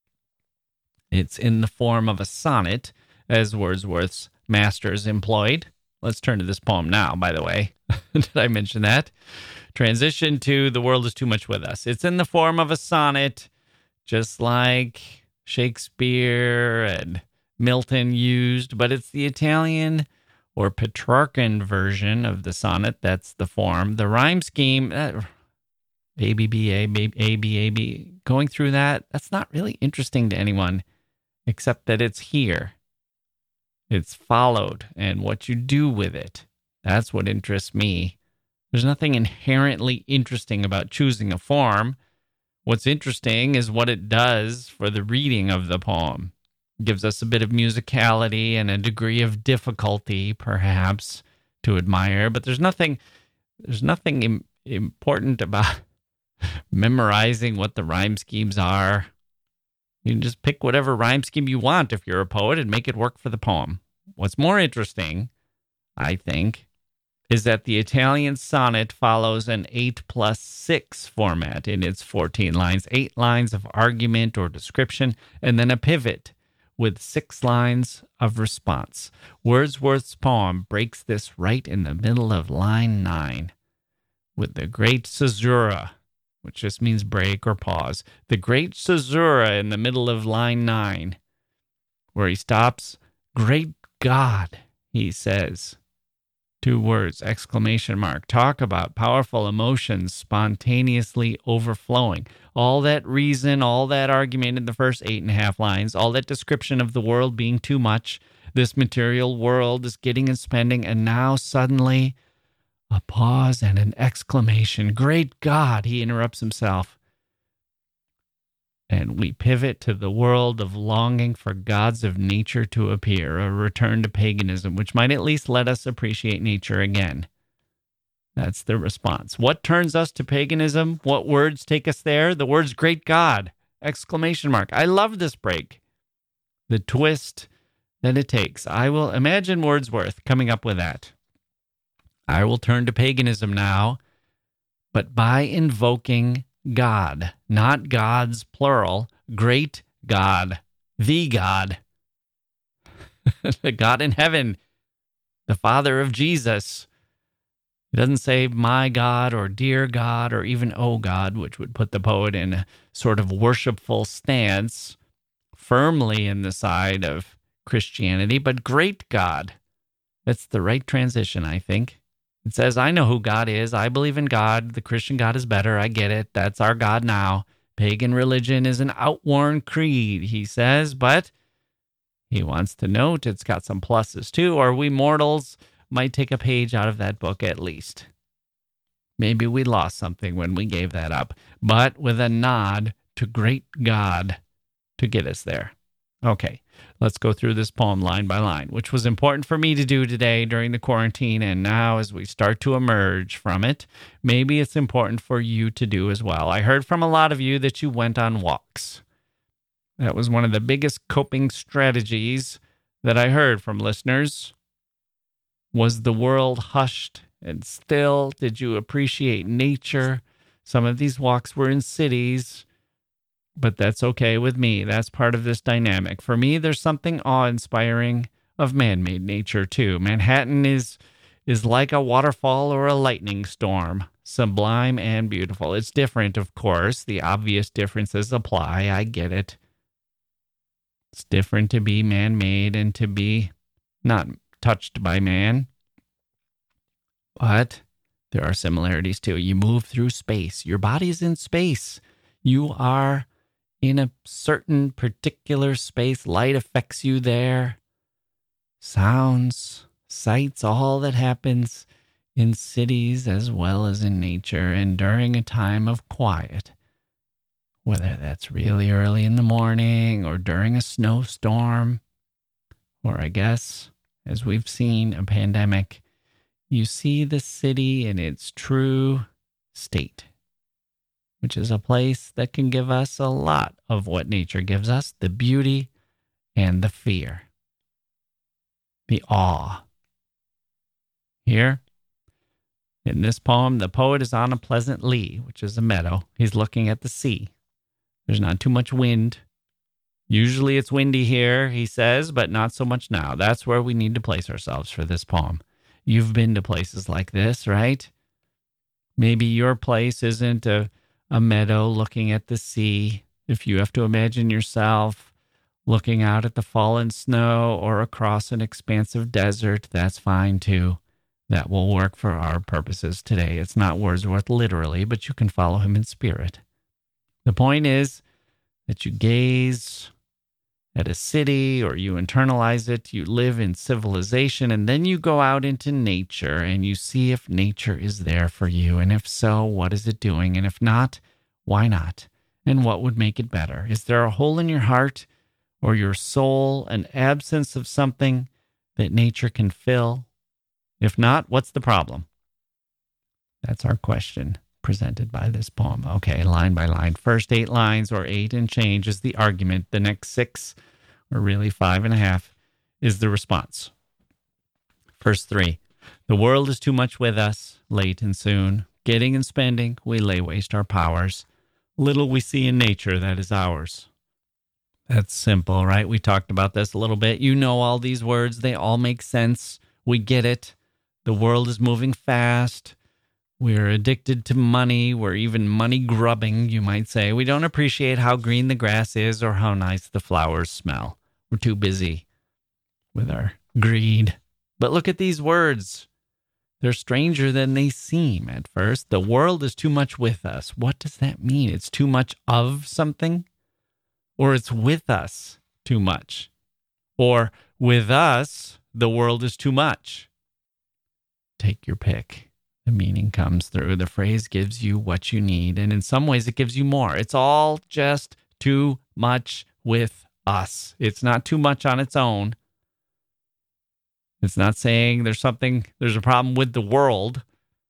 It's in the form of a sonnet, as Wordsworth's masters employed. Let's turn to this poem now, by the way. Did I mention that? Transition to The World is Too Much With Us. It's in the form of a sonnet, just like Shakespeare and Milton used, but it's the Italian or Petrarchan version of the sonnet. That's the form. The rhyme scheme, uh, A, B, B, A, B, A, B, A, B, going through that, that's not really interesting to anyone, except that it's here. It's followed, and what you do with it. That's what interests me. There's nothing inherently interesting about choosing a form What's interesting is what it does for the reading of the poem. It gives us a bit of musicality and a degree of difficulty, perhaps, to admire. But there's nothing, there's nothing im- important about memorizing what the rhyme schemes are. You can just pick whatever rhyme scheme you want if you're a poet and make it work for the poem. What's more interesting, I think, is that the Italian sonnet follows an eight plus six format in its fourteen lines, eight lines of argument or description, and then a pivot with six lines of response. Wordsworth's poem breaks this right in the middle of line nine with the great caesura, which just means break or pause. The great caesura in the middle of line nine, where he stops. Great God, he says. Two words, exclamation mark. Talk about powerful emotions spontaneously overflowing. All that reason, all that argument in the first eight and a half lines, all that description of the world being too much, this material world is getting and spending, and now suddenly a pause and an exclamation. Great God, he interrupts himself. And we pivot to the world of longing for gods of nature to appear, a return to paganism, which might at least let us appreciate nature again. That's the response. What turns us to paganism? What words take us there? The words great God, exclamation mark. I love this break. The twist that it takes. I will imagine Wordsworth coming up with that. I will turn to paganism now, but by invoking God, not gods, plural, great God, the God, the God in heaven, the Father of Jesus. It doesn't say my God or dear God or even oh God, which would put the poet in a sort of worshipful stance, firmly in the side of Christianity, but great God. That's the right transition, I think. It says, I know who God is. I believe in God. The Christian God is better. I get it. That's our God now. Pagan religion is an outworn creed, he says, but he wants to note it's got some pluses too, or we mortals might take a page out of that book at least. Maybe we lost something when we gave that up, but with a nod to great God to get us there. Okay, let's go through this poem line by line, which was important for me to do today during the quarantine. And now as we start to emerge from it, maybe it's important for you to do as well. I heard from a lot of you that you went on walks. That was one of the biggest coping strategies that I heard from listeners. Was the world hushed and still? Did you appreciate nature? Some of these walks were in cities, but that's okay with me. That's part of this dynamic. For me, there's something awe-inspiring of man-made nature, too. Manhattan is is like a waterfall or a lightning storm, sublime and beautiful. It's different, of course. The obvious differences apply. I get it. It's different to be man-made and to be not touched by man. But there are similarities, too. You move through space. Your body's in space. You are in a certain particular space. Light affects you there. Sounds, sights, all that happens in cities as well as in nature. And during a time of quiet, whether that's really early in the morning or during a snowstorm, or I guess, as we've seen, a pandemic, you see the city in its true state, which is a place that can give us a lot of what nature gives us, the beauty and the fear, the awe. Here, in this poem, the poet is on a pleasant lea, which is a meadow. He's looking at the sea. There's not too much wind. Usually it's windy here, he says, but not so much now. That's where we need to place ourselves for this poem. You've been to places like this, right? Maybe your place isn't a, a meadow looking at the sea. If you have to imagine yourself looking out at the fallen snow or across an expansive desert, that's fine too. That will work for our purposes today. It's not Wordsworth literally, but you can follow him in spirit. The point is that you gaze at a city or you internalize it, you live in civilization, and then you go out into nature and you see if nature is there for you. And if so, what is it doing? And if not, why not? And what would make it better? Is there a hole in your heart or your soul, an absence of something that nature can fill? If not, what's the problem? That's our question presented by this poem. Okay, line by line. First eight lines, or eight and change, is the argument. The next six, or really five and a half, is the response. Verse three, the world is too much with us, late and soon. Getting and spending, we lay waste our powers. Little we see in nature that is ours. That's simple, right? We talked about this a little bit. You know all these words. They all make sense. We get it. The world is moving fast. We're addicted to money. We're even money grubbing, you might say. We don't appreciate how green the grass is or how nice the flowers smell. We're too busy with our greed. But look at these words. They're stranger than they seem at first. The world is too much with us. What does that mean? It's too much of something? Or it's with us too much? Or with us, the world is too much? Take your pick. The meaning comes through. The phrase gives you what you need, and in some ways it gives you more. It's all just too much with us. It's not too much on its own. It's not saying there's something, there's a problem with the world.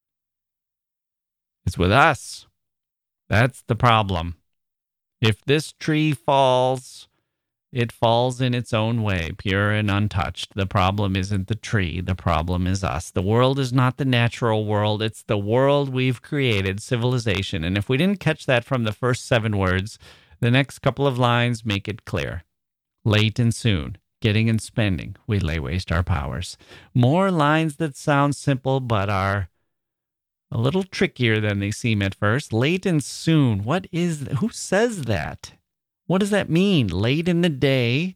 It's with us. That's the problem. If this tree falls, it falls in its own way, pure and untouched. The problem isn't the tree. The problem is us. The world is not the natural world. It's the world we've created, civilization. And if we didn't catch that from the first seven words, the next couple of lines make it clear. Late and soon. Getting and spending, we lay waste our powers. More lines that sound simple but are a little trickier than they seem at first. Late and soon. What is, who says that? What does that mean? Late in the day?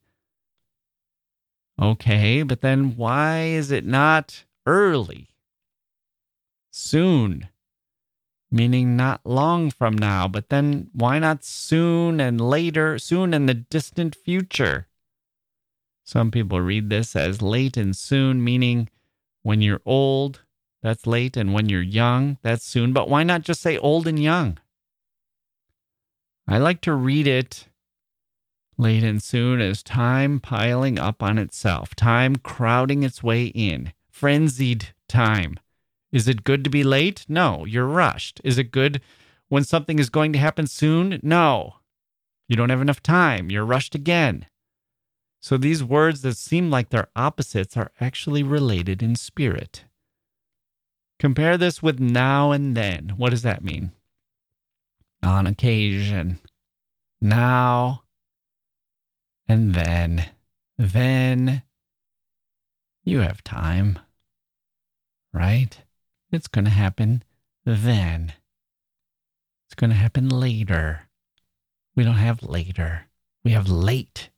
Okay, but then why is it not early? Soon, meaning not long from now, but then why not soon and later, soon in the distant future? Some people read this as late and soon, meaning when you're old, that's late, and when you're young, that's soon. But why not just say old and young? I like to read it late and soon as time piling up on itself, time crowding its way in, frenzied time. Is it good to be late? No, you're rushed. Is it good when something is going to happen soon? No, you don't have enough time. You're rushed again. So these words that seem like they're opposites are actually related in spirit. Compare this with now and then. What does that mean? On occasion. Now and then. Then you have time, right? It's going to happen then. It's going to happen later. We don't have later. We have late.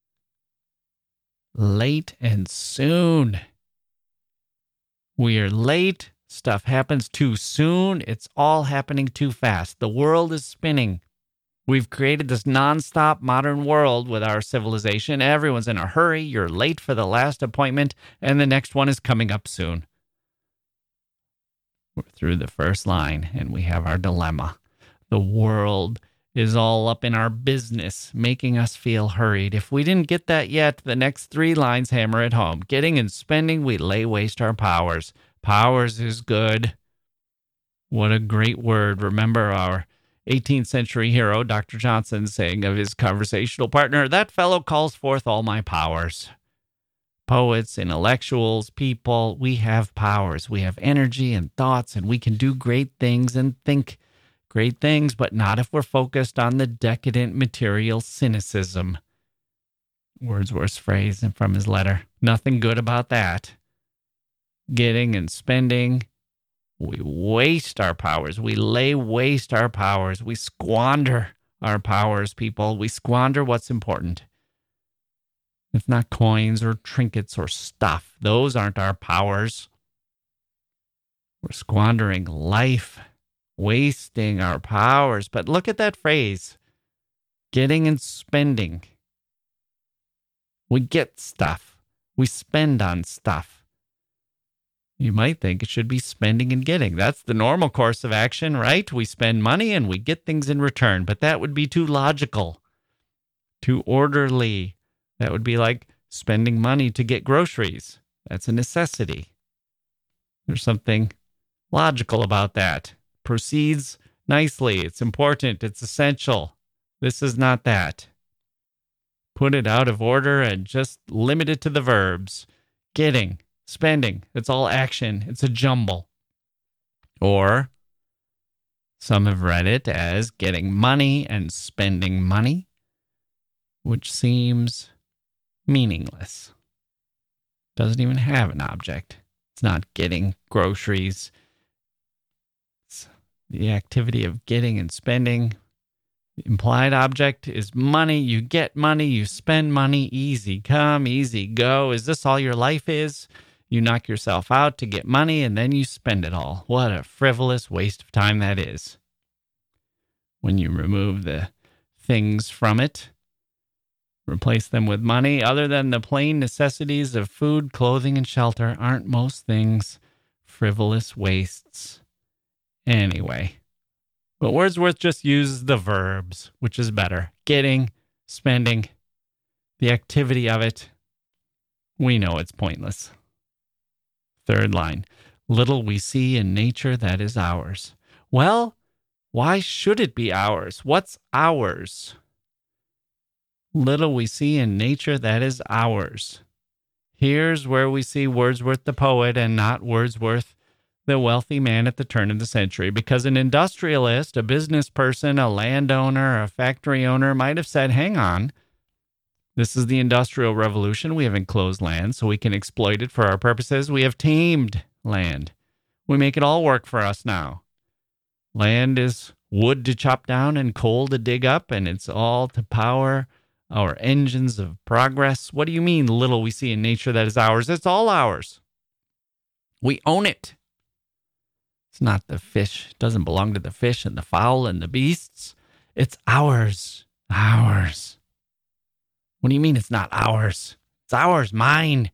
Late and soon. We are late. Stuff happens too soon. It's all happening too fast. The world is spinning. We've created this nonstop modern world with our civilization. Everyone's in a hurry. You're late for the last appointment, and the next one is coming up soon. We're through the first line, and we have our dilemma. The world is all up in our business, making us feel hurried. If we didn't get that yet, the next three lines hammer it home. Getting and spending, we lay waste our powers. Powers is good. What a great word. Remember our eighteenth century hero, Doctor Johnson, saying of his conversational partner, that fellow calls forth all my powers. Poets, intellectuals, people, we have powers. We have energy and thoughts, and we can do great things and think great things, but not if we're focused on the decadent material cynicism. Wordsworth's phrase from his letter. Nothing good about that. Getting and spending. We waste our powers. We lay waste our powers. We squander our powers, people. We squander what's important. It's not coins or trinkets or stuff. Those aren't our powers. We're squandering life. Wasting our powers. But look at that phrase, getting and spending. We get stuff. We spend on stuff. You might think it should be spending and getting. That's the normal course of action, right? We spend money and we get things in return, but that would be too logical, too orderly. That would be like spending money to get groceries. That's a necessity. There's something logical about that. Proceeds nicely. It's important. It's essential. This is not that. Put it out of order and just limit it to the verbs. Getting, spending. It's all action. It's a jumble. Or some have read it as getting money and spending money, which seems meaningless. Doesn't even have an object. It's not getting groceries. It's the activity of getting and spending. The implied object is money. You get money. You spend money. Easy come, easy go. Is this all your life is? You knock yourself out to get money and then you spend it all. What a frivolous waste of time that is. When you remove the things from it, replace them with money. Other than the plain necessities of food, clothing, and shelter, aren't most things frivolous wastes anyway? But Wordsworth just uses the verbs, which is better. Getting, spending, the activity of it. We know it's pointless. Third line, little we see in nature that is ours. Well, why should it be ours? What's ours? Little we see in nature that is ours. Here's where we see Wordsworth the poet and not Wordsworth the wealthy man at the turn of the century, because an industrialist, a business person, a landowner, a factory owner might have said, hang on, this is the Industrial Revolution. We have enclosed land so we can exploit it for our purposes. We have tamed land. We make it all work for us now. Land is wood to chop down and coal to dig up, and it's all to power our engines of progress. What do you mean, little we see in nature that is ours? It's all ours. We own it. It's not the fish. It doesn't belong to the fish and the fowl and the beasts. It's ours. Ours. What do you mean it's not ours? It's ours, mine.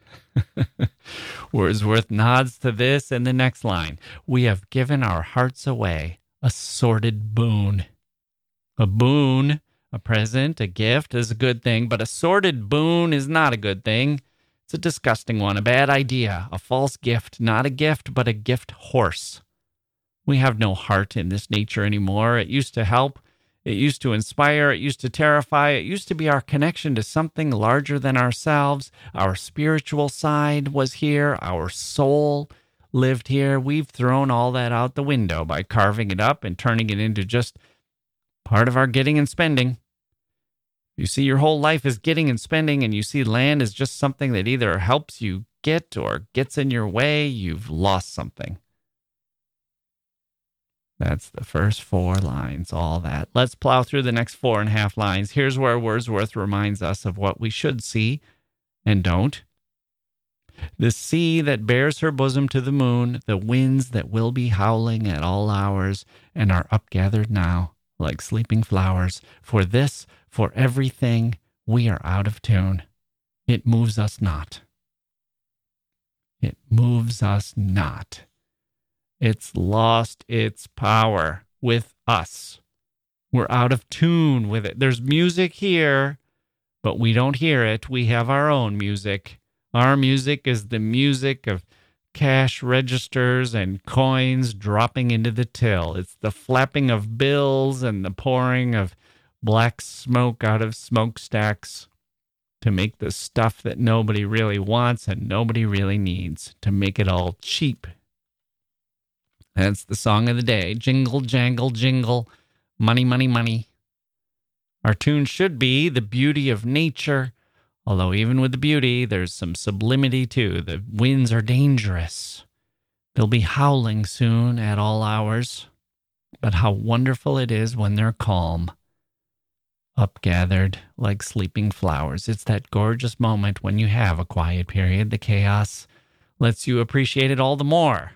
Wordsworth nods to this in the next line. We have given our hearts away, a sordid boon. A boon, a present, a gift is a good thing, but a sordid boon is not a good thing. It's a disgusting one, a bad idea, a false gift, not a gift, but a gift horse. We have no heart in this nature anymore. It used to help. It used to inspire. It used to terrify. It used to be our connection to something larger than ourselves. Our spiritual side was here. Our soul lived here. We've thrown all that out the window by carving it up and turning it into just part of our getting and spending. You see, your whole life is getting and spending, and you see land as just something that either helps you get or gets in your way. You've lost something. That's the first four lines, all that. Let's plow through the next four and a half lines. Here's where Wordsworth reminds us of what we should see and don't. The sea that bears her bosom to the moon, the winds that will be howling at all hours and are upgathered now like sleeping flowers. For this, for everything, we are out of tune. It moves us not. It moves us not. It's lost its power with us. We're out of tune with it. There's music here, but we don't hear it. We have our own music. Our music is the music of cash registers and coins dropping into the till. It's the flapping of bills and the pouring of black smoke out of smokestacks to make the stuff that nobody really wants and nobody really needs, to make it all cheap. That's the song of the day. Jingle, jangle, jingle, money, money, money. Our tune should be the beauty of nature, although even with the beauty, there's some sublimity too. The winds are dangerous. They'll be howling soon at all hours. But how wonderful it is when they're calm, upgathered like sleeping flowers. It's that gorgeous moment when you have a quiet period. The chaos lets you appreciate it all the more.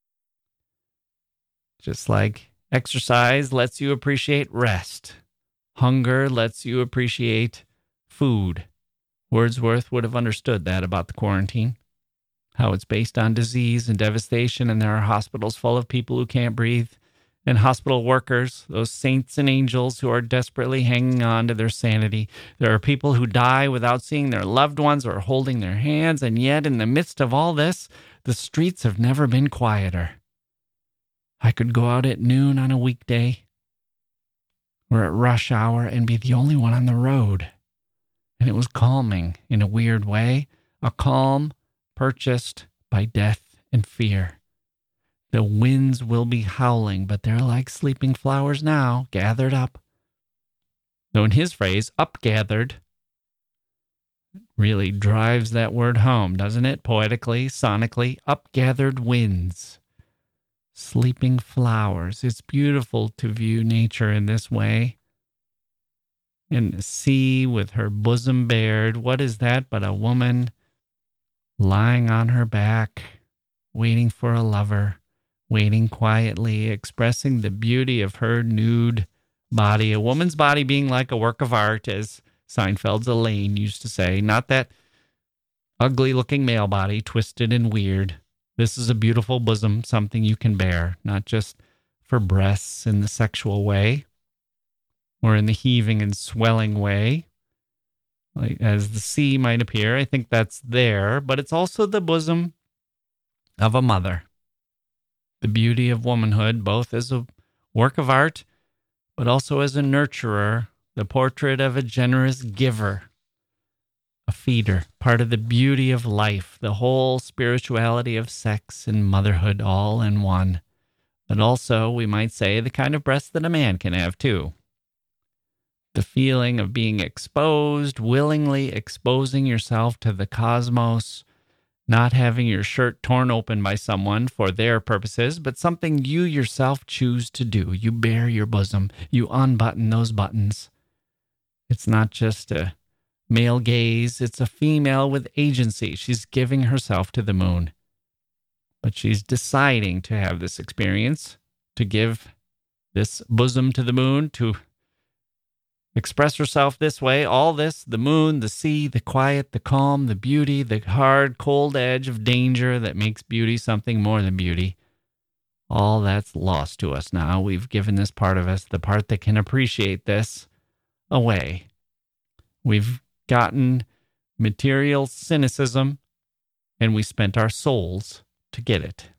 Just like exercise lets you appreciate rest. Hunger lets you appreciate food. Wordsworth would have understood that about the quarantine. how it's based on disease and devastation, and there are hospitals full of people who can't breathe, and hospital workers, those saints and angels who are desperately hanging on to their sanity. There are people who die without seeing their loved ones or holding their hands, and yet in the midst of all this, the streets have never been quieter. I could go out at noon on a weekday or at rush hour and be the only one on the road. And it was calming in a weird way, a calm purchased by death and fear. The winds will be howling, but they're like sleeping flowers now, gathered up. Though in his phrase, upgathered, really drives that word home, doesn't it? Poetically, sonically, upgathered winds, sleeping flowers. It's beautiful to view nature in this way. And the sea with her bosom bared, what is that but a woman lying on her back, waiting for a lover, waiting quietly, expressing the beauty of her nude body, a woman's body being like a work of art, as Seinfeld's Elaine used to say, not that ugly-looking male body, twisted and weird. This is a beautiful bosom, something you can bear, not just for breasts in the sexual way or in the heaving and swelling way, like as the sea might appear. I think that's there, but it's also the bosom of a mother. The beauty of womanhood, both as a work of art, but also as a nurturer, the portrait of a generous giver, a feeder, part of the beauty of life, the whole spirituality of sex and motherhood all in one. But also, we might say, the kind of breast that a man can have too. The feeling of being exposed, willingly exposing yourself to the cosmos, not having your shirt torn open by someone for their purposes, but something you yourself choose to do. You bare your bosom. You unbutton those buttons. It's not just a male gaze. It's a female with agency. She's giving herself to the moon. But she's deciding to have this experience, to give this bosom to the moon, to express herself this way. All this, the moon, the sea, the quiet, the calm, the beauty, the hard, cold edge of danger that makes beauty something more than beauty. All that's lost to us now. We've given this part of us, the part that can appreciate this, away. We've gotten material cynicism, and we spent our souls to get it.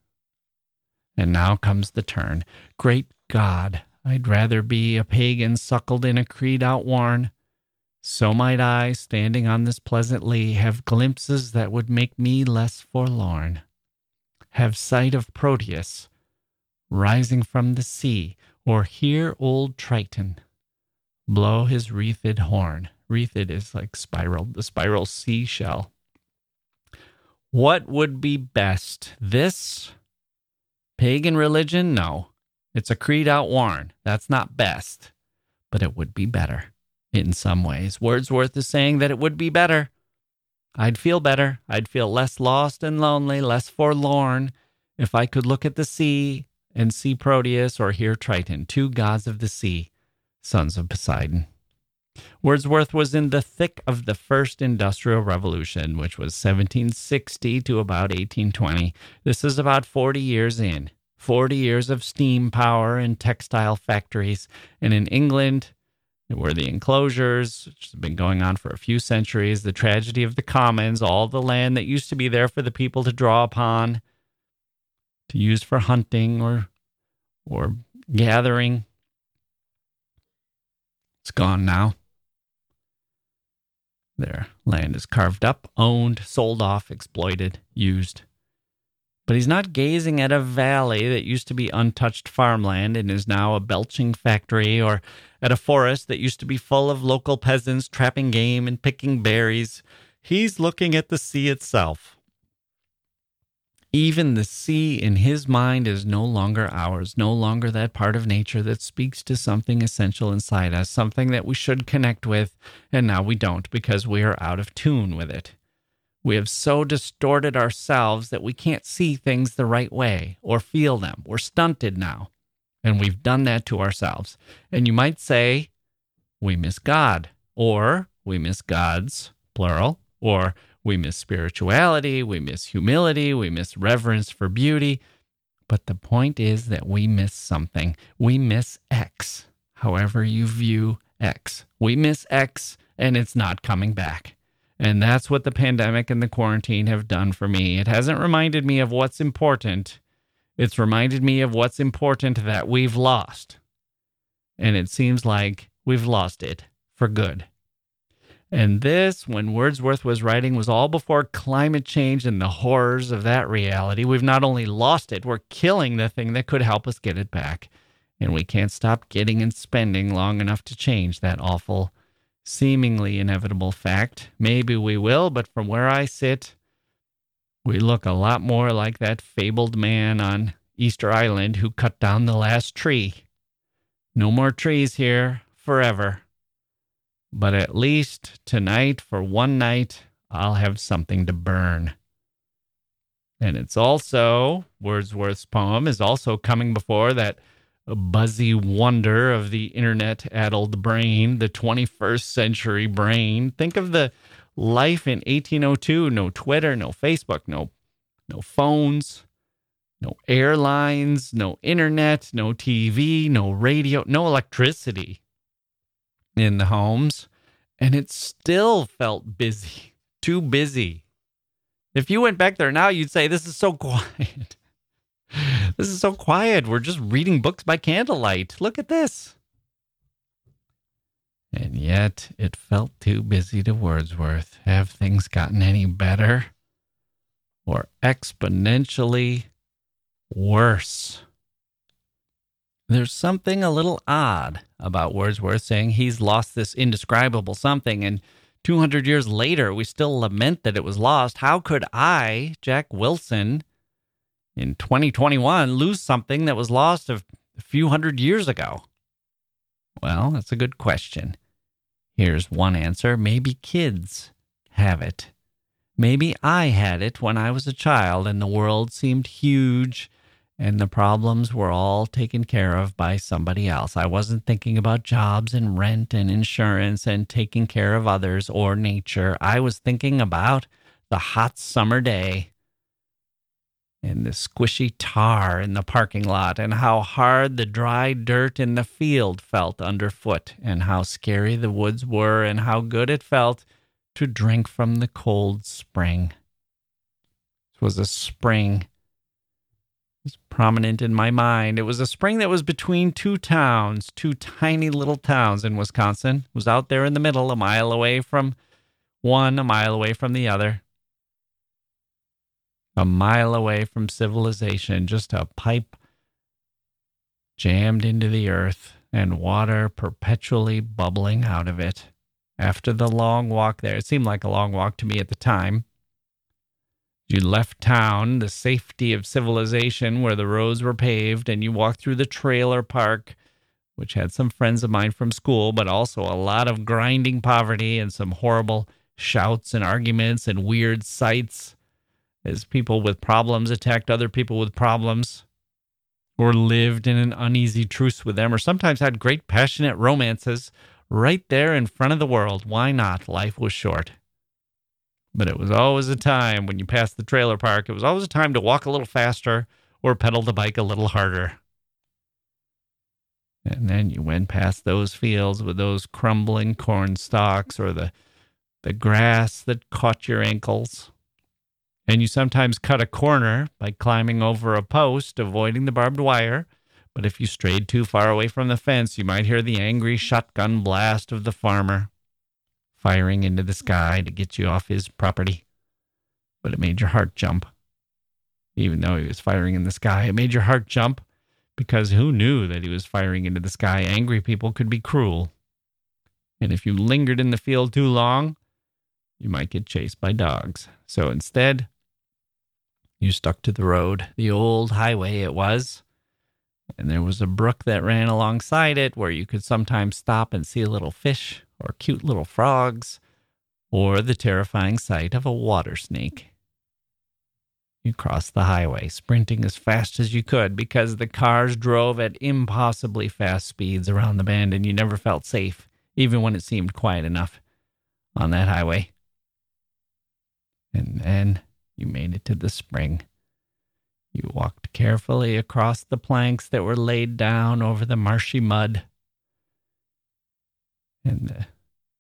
And now comes the turn. Great God, I'd rather be a pagan suckled in a creed outworn. So might I, standing on this pleasant lea, have glimpses that would make me less forlorn. Have sight of Proteus rising from the sea, or hear old Triton blow his wreathed horn. Wreathed is like spiral, the spiral seashell. What would be best? This pagan religion? No. It's a creed outworn. That's not best. But it would be better in some ways. Wordsworth is saying that it would be better. I'd feel better. I'd feel less lost and lonely, less forlorn, if I could look at the sea and see Proteus or hear Triton, two gods of the sea, sons of Poseidon. Wordsworth was in the thick of the first industrial revolution, which was seventeen sixty to about eighteen twenty. This is about forty years in. forty years of steam power and textile factories. And in England, there were the enclosures, which has been going on for a few centuries, the tragedy of the commons, all the land that used to be there for the people to draw upon, to use for hunting or, or gathering. It's gone now. Their land is carved up, owned, sold off, exploited, used. But he's not gazing at a valley that used to be untouched farmland and is now a belching factory, or at a forest that used to be full of local peasants trapping game and picking berries. He's looking at the sea itself. Even the sea in his mind is no longer ours, no longer that part of nature that speaks to something essential inside us, something that we should connect with, and now we don't because we are out of tune with it. We have so distorted ourselves that we can't see things the right way or feel them. We're stunted now, and we've done that to ourselves. And you might say, we miss God, or we miss gods, plural, or We miss spirituality. We miss humility. We miss reverence for beauty. But the point is that we miss something. We miss X, however you view X. We miss X, and it's not coming back. And that's what the pandemic and the quarantine have done for me. It hasn't reminded me of what's important. It's reminded me of what's important that we've lost. And it seems like we've lost it for good. And this, when Wordsworth was writing, was all before climate change and the horrors of that reality. We've not only lost it, we're killing the thing that could help us get it back. And we can't stop getting and spending long enough to change that awful, seemingly inevitable fact. Maybe we will, but from where I sit, we look a lot more like that fabled man on Easter Island who cut down the last tree. No more trees here forever. But at least tonight, for one night, I'll have something to burn. And it's also, Wordsworth's poem is also coming before that buzzy wonder of the internet-addled brain, the twenty-first century brain. Think of the life in eighteen oh two. No Twitter, no Facebook, no, no phones, no airlines, no internet, no T V, no radio, no electricity in the homes, and it still felt busy, too busy. If you went back there now, you'd say, this is so quiet. This is so quiet. We're just reading books by candlelight. Look at this. And yet it felt too busy to Wordsworth. Have things gotten any better? Or exponentially worse? There's something a little odd about Wordsworth saying he's lost this indescribable something, and two hundred years later, we still lament that it was lost. How could I, Jack Wilson, in twenty twenty-one, lose something that was lost a few hundred years ago? Well, that's a good question. Here's one answer. Maybe kids have it. Maybe I had it when I was a child and the world seemed huge and the problems were all taken care of by somebody else. I wasn't thinking about jobs and rent and insurance and taking care of others or nature. I was thinking about the hot summer day and the squishy tar in the parking lot and how hard the dry dirt in the field felt underfoot and how scary the woods were and how good it felt to drink from the cold spring. It was a spring. It was prominent in my mind. It was a spring that was between two towns, two tiny little towns in Wisconsin. It was out there in the middle, a mile away from one, a mile away from the other. A mile away from civilization, just a pipe jammed into the earth and water perpetually bubbling out of it. After the long walk there, it seemed like a long walk to me at the time. You left town, the safety of civilization where the roads were paved, and you walked through the trailer park, which had some friends of mine from school, but also a lot of grinding poverty and some horrible shouts and arguments and weird sights as people with problems attacked other people with problems or lived in an uneasy truce with them or sometimes had great passionate romances right there in front of the world. Why not? Life was short. But it was always a time when you passed the trailer park, it was always a time to walk a little faster or pedal the bike a little harder. And then you went past those fields with those crumbling corn stalks or the, the grass that caught your ankles. And you sometimes cut a corner by climbing over a post, avoiding the barbed wire. But if you strayed too far away from the fence, you might hear the angry shotgun blast of the farmer firing into the sky to get you off his property. But it made your heart jump. Even though he was firing in the sky, it made your heart jump because who knew that he was firing into the sky? Angry people could be cruel. And if you lingered in the field too long, you might get chased by dogs. So instead, you stuck to the road, the old highway it was. And there was a brook that ran alongside it where you could sometimes stop and see a little fish or cute little frogs or the terrifying sight of a water snake. You crossed the highway, sprinting as fast as you could because the cars drove at impossibly fast speeds around the bend and you never felt safe, even when it seemed quiet enough on that highway. And then you made it to the spring. You walked carefully across the planks that were laid down over the marshy mud and the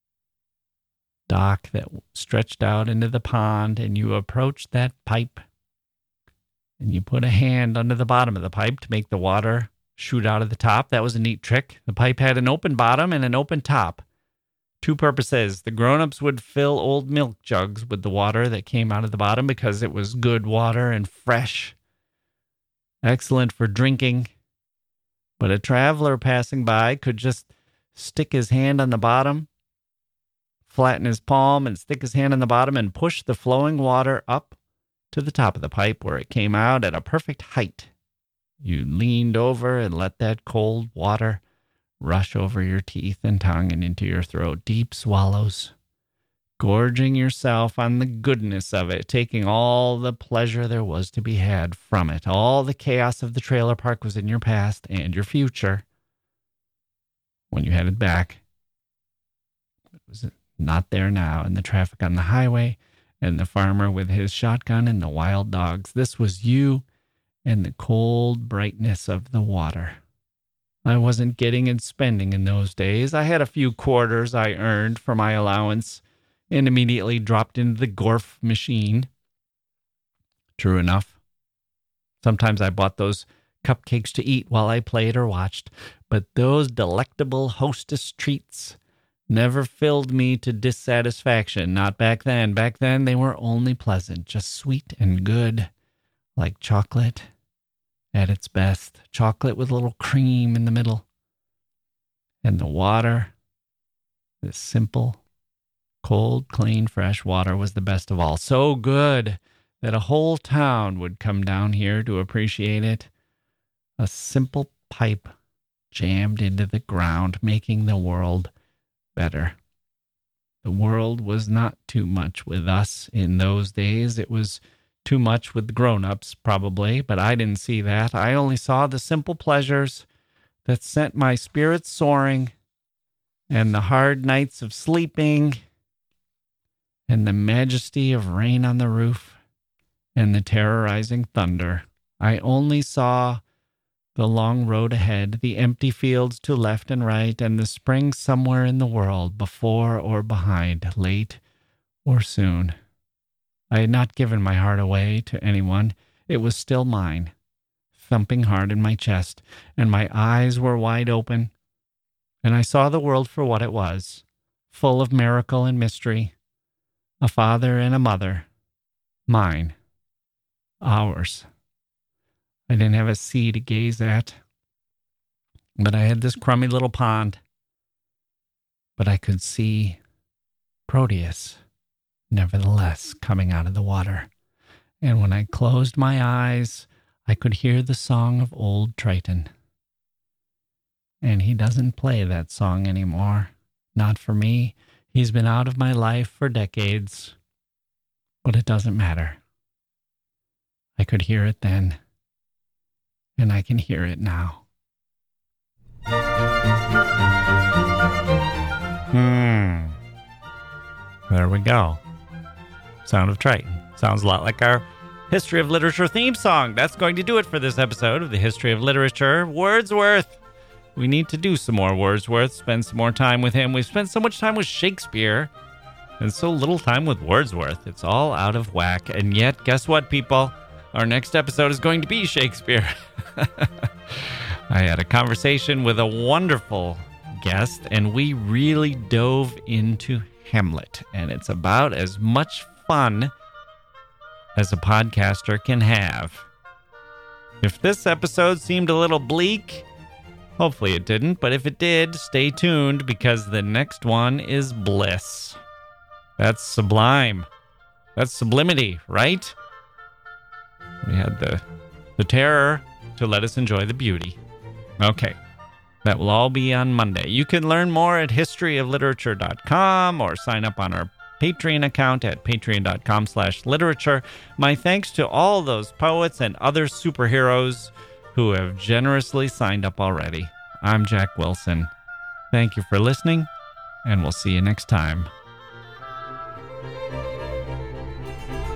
dock that stretched out into the pond, and you approached that pipe, and you put a hand under the bottom of the pipe to make the water shoot out of the top. That was a neat trick. The pipe had an open bottom and an open top. Two purposes. The grown-ups would fill old milk jugs with the water that came out of the bottom because it was good water and fresh. Excellent for drinking. But a traveler passing by could just stick his hand on the bottom, flatten his palm and stick his hand on the bottom and push the flowing water up to the top of the pipe where it came out at a perfect height. You leaned over and let that cold water rush over your teeth and tongue and into your throat. Deep swallows, gorging yourself on the goodness of it, taking all the pleasure there was to be had from it. All the chaos of the trailer park was in your past and your future. When you headed back, it was not there now, and the traffic on the highway, and the farmer with his shotgun, and the wild dogs. This was you and the cold brightness of the water. I wasn't getting and spending in those days. I had a few quarters I earned for my allowance and immediately dropped into the Gorf machine. True enough. Sometimes I bought those cupcakes to eat while I played or watched, but those delectable hostess treats never filled me to dissatisfaction. Not back then. Back then, they were only pleasant, just sweet and good, like chocolate at its best. Chocolate with a little cream in the middle. And the water, this simple, cold, clean, fresh water was the best of all. So good that a whole town would come down here to appreciate it. A simple pipe jammed into the ground, making the world better. The world was not too much with us in those days. It was too much with the grown-ups, probably, but I didn't see that. I only saw the simple pleasures that sent my spirits soaring, and the hard nights of sleeping, and the majesty of rain on the roof, and the terrorizing thunder. I only saw the long road ahead, the empty fields to left and right, and the spring somewhere in the world, before or behind, late or soon. I had not given my heart away to anyone. It was still mine, thumping hard in my chest, and my eyes were wide open, and I saw the world for what it was, full of miracle and mystery, a father and a mother, mine, ours. I didn't have a sea to gaze at, but I had this crummy little pond. But I could see Proteus, nevertheless, coming out of the water. And when I closed my eyes, I could hear the song of old Triton. And he doesn't play that song anymore. Not for me. He's been out of my life for decades. But it doesn't matter. I could hear it then. And I can hear it now. Hmm. There we go. Sound of Triton. Sounds a lot like our History of Literature theme song. That's going to do it for this episode of the History of Literature. Wordsworth. We need to do some more Wordsworth, spend some more time with him. We've spent so much time with Shakespeare and so little time with Wordsworth. It's all out of whack. And yet, guess what, people? Our next episode is going to be Shakespeare. I had a conversation with a wonderful guest, and we really dove into Hamlet. And it's about as much fun as a podcaster can have. If this episode seemed a little bleak, hopefully it didn't, but if it did, stay tuned because the next one is bliss. That's sublime. That's sublimity, right? We had the the terror to let us enjoy the beauty. Okay. That will all be on Monday. You can learn more at history of literature dot com or sign up on our Patreon account at patreon.com slash literature. My thanks to all those poets and other superheroes who have generously signed up already. I'm Jack Wilson. Thank you for listening, and we'll see you next time.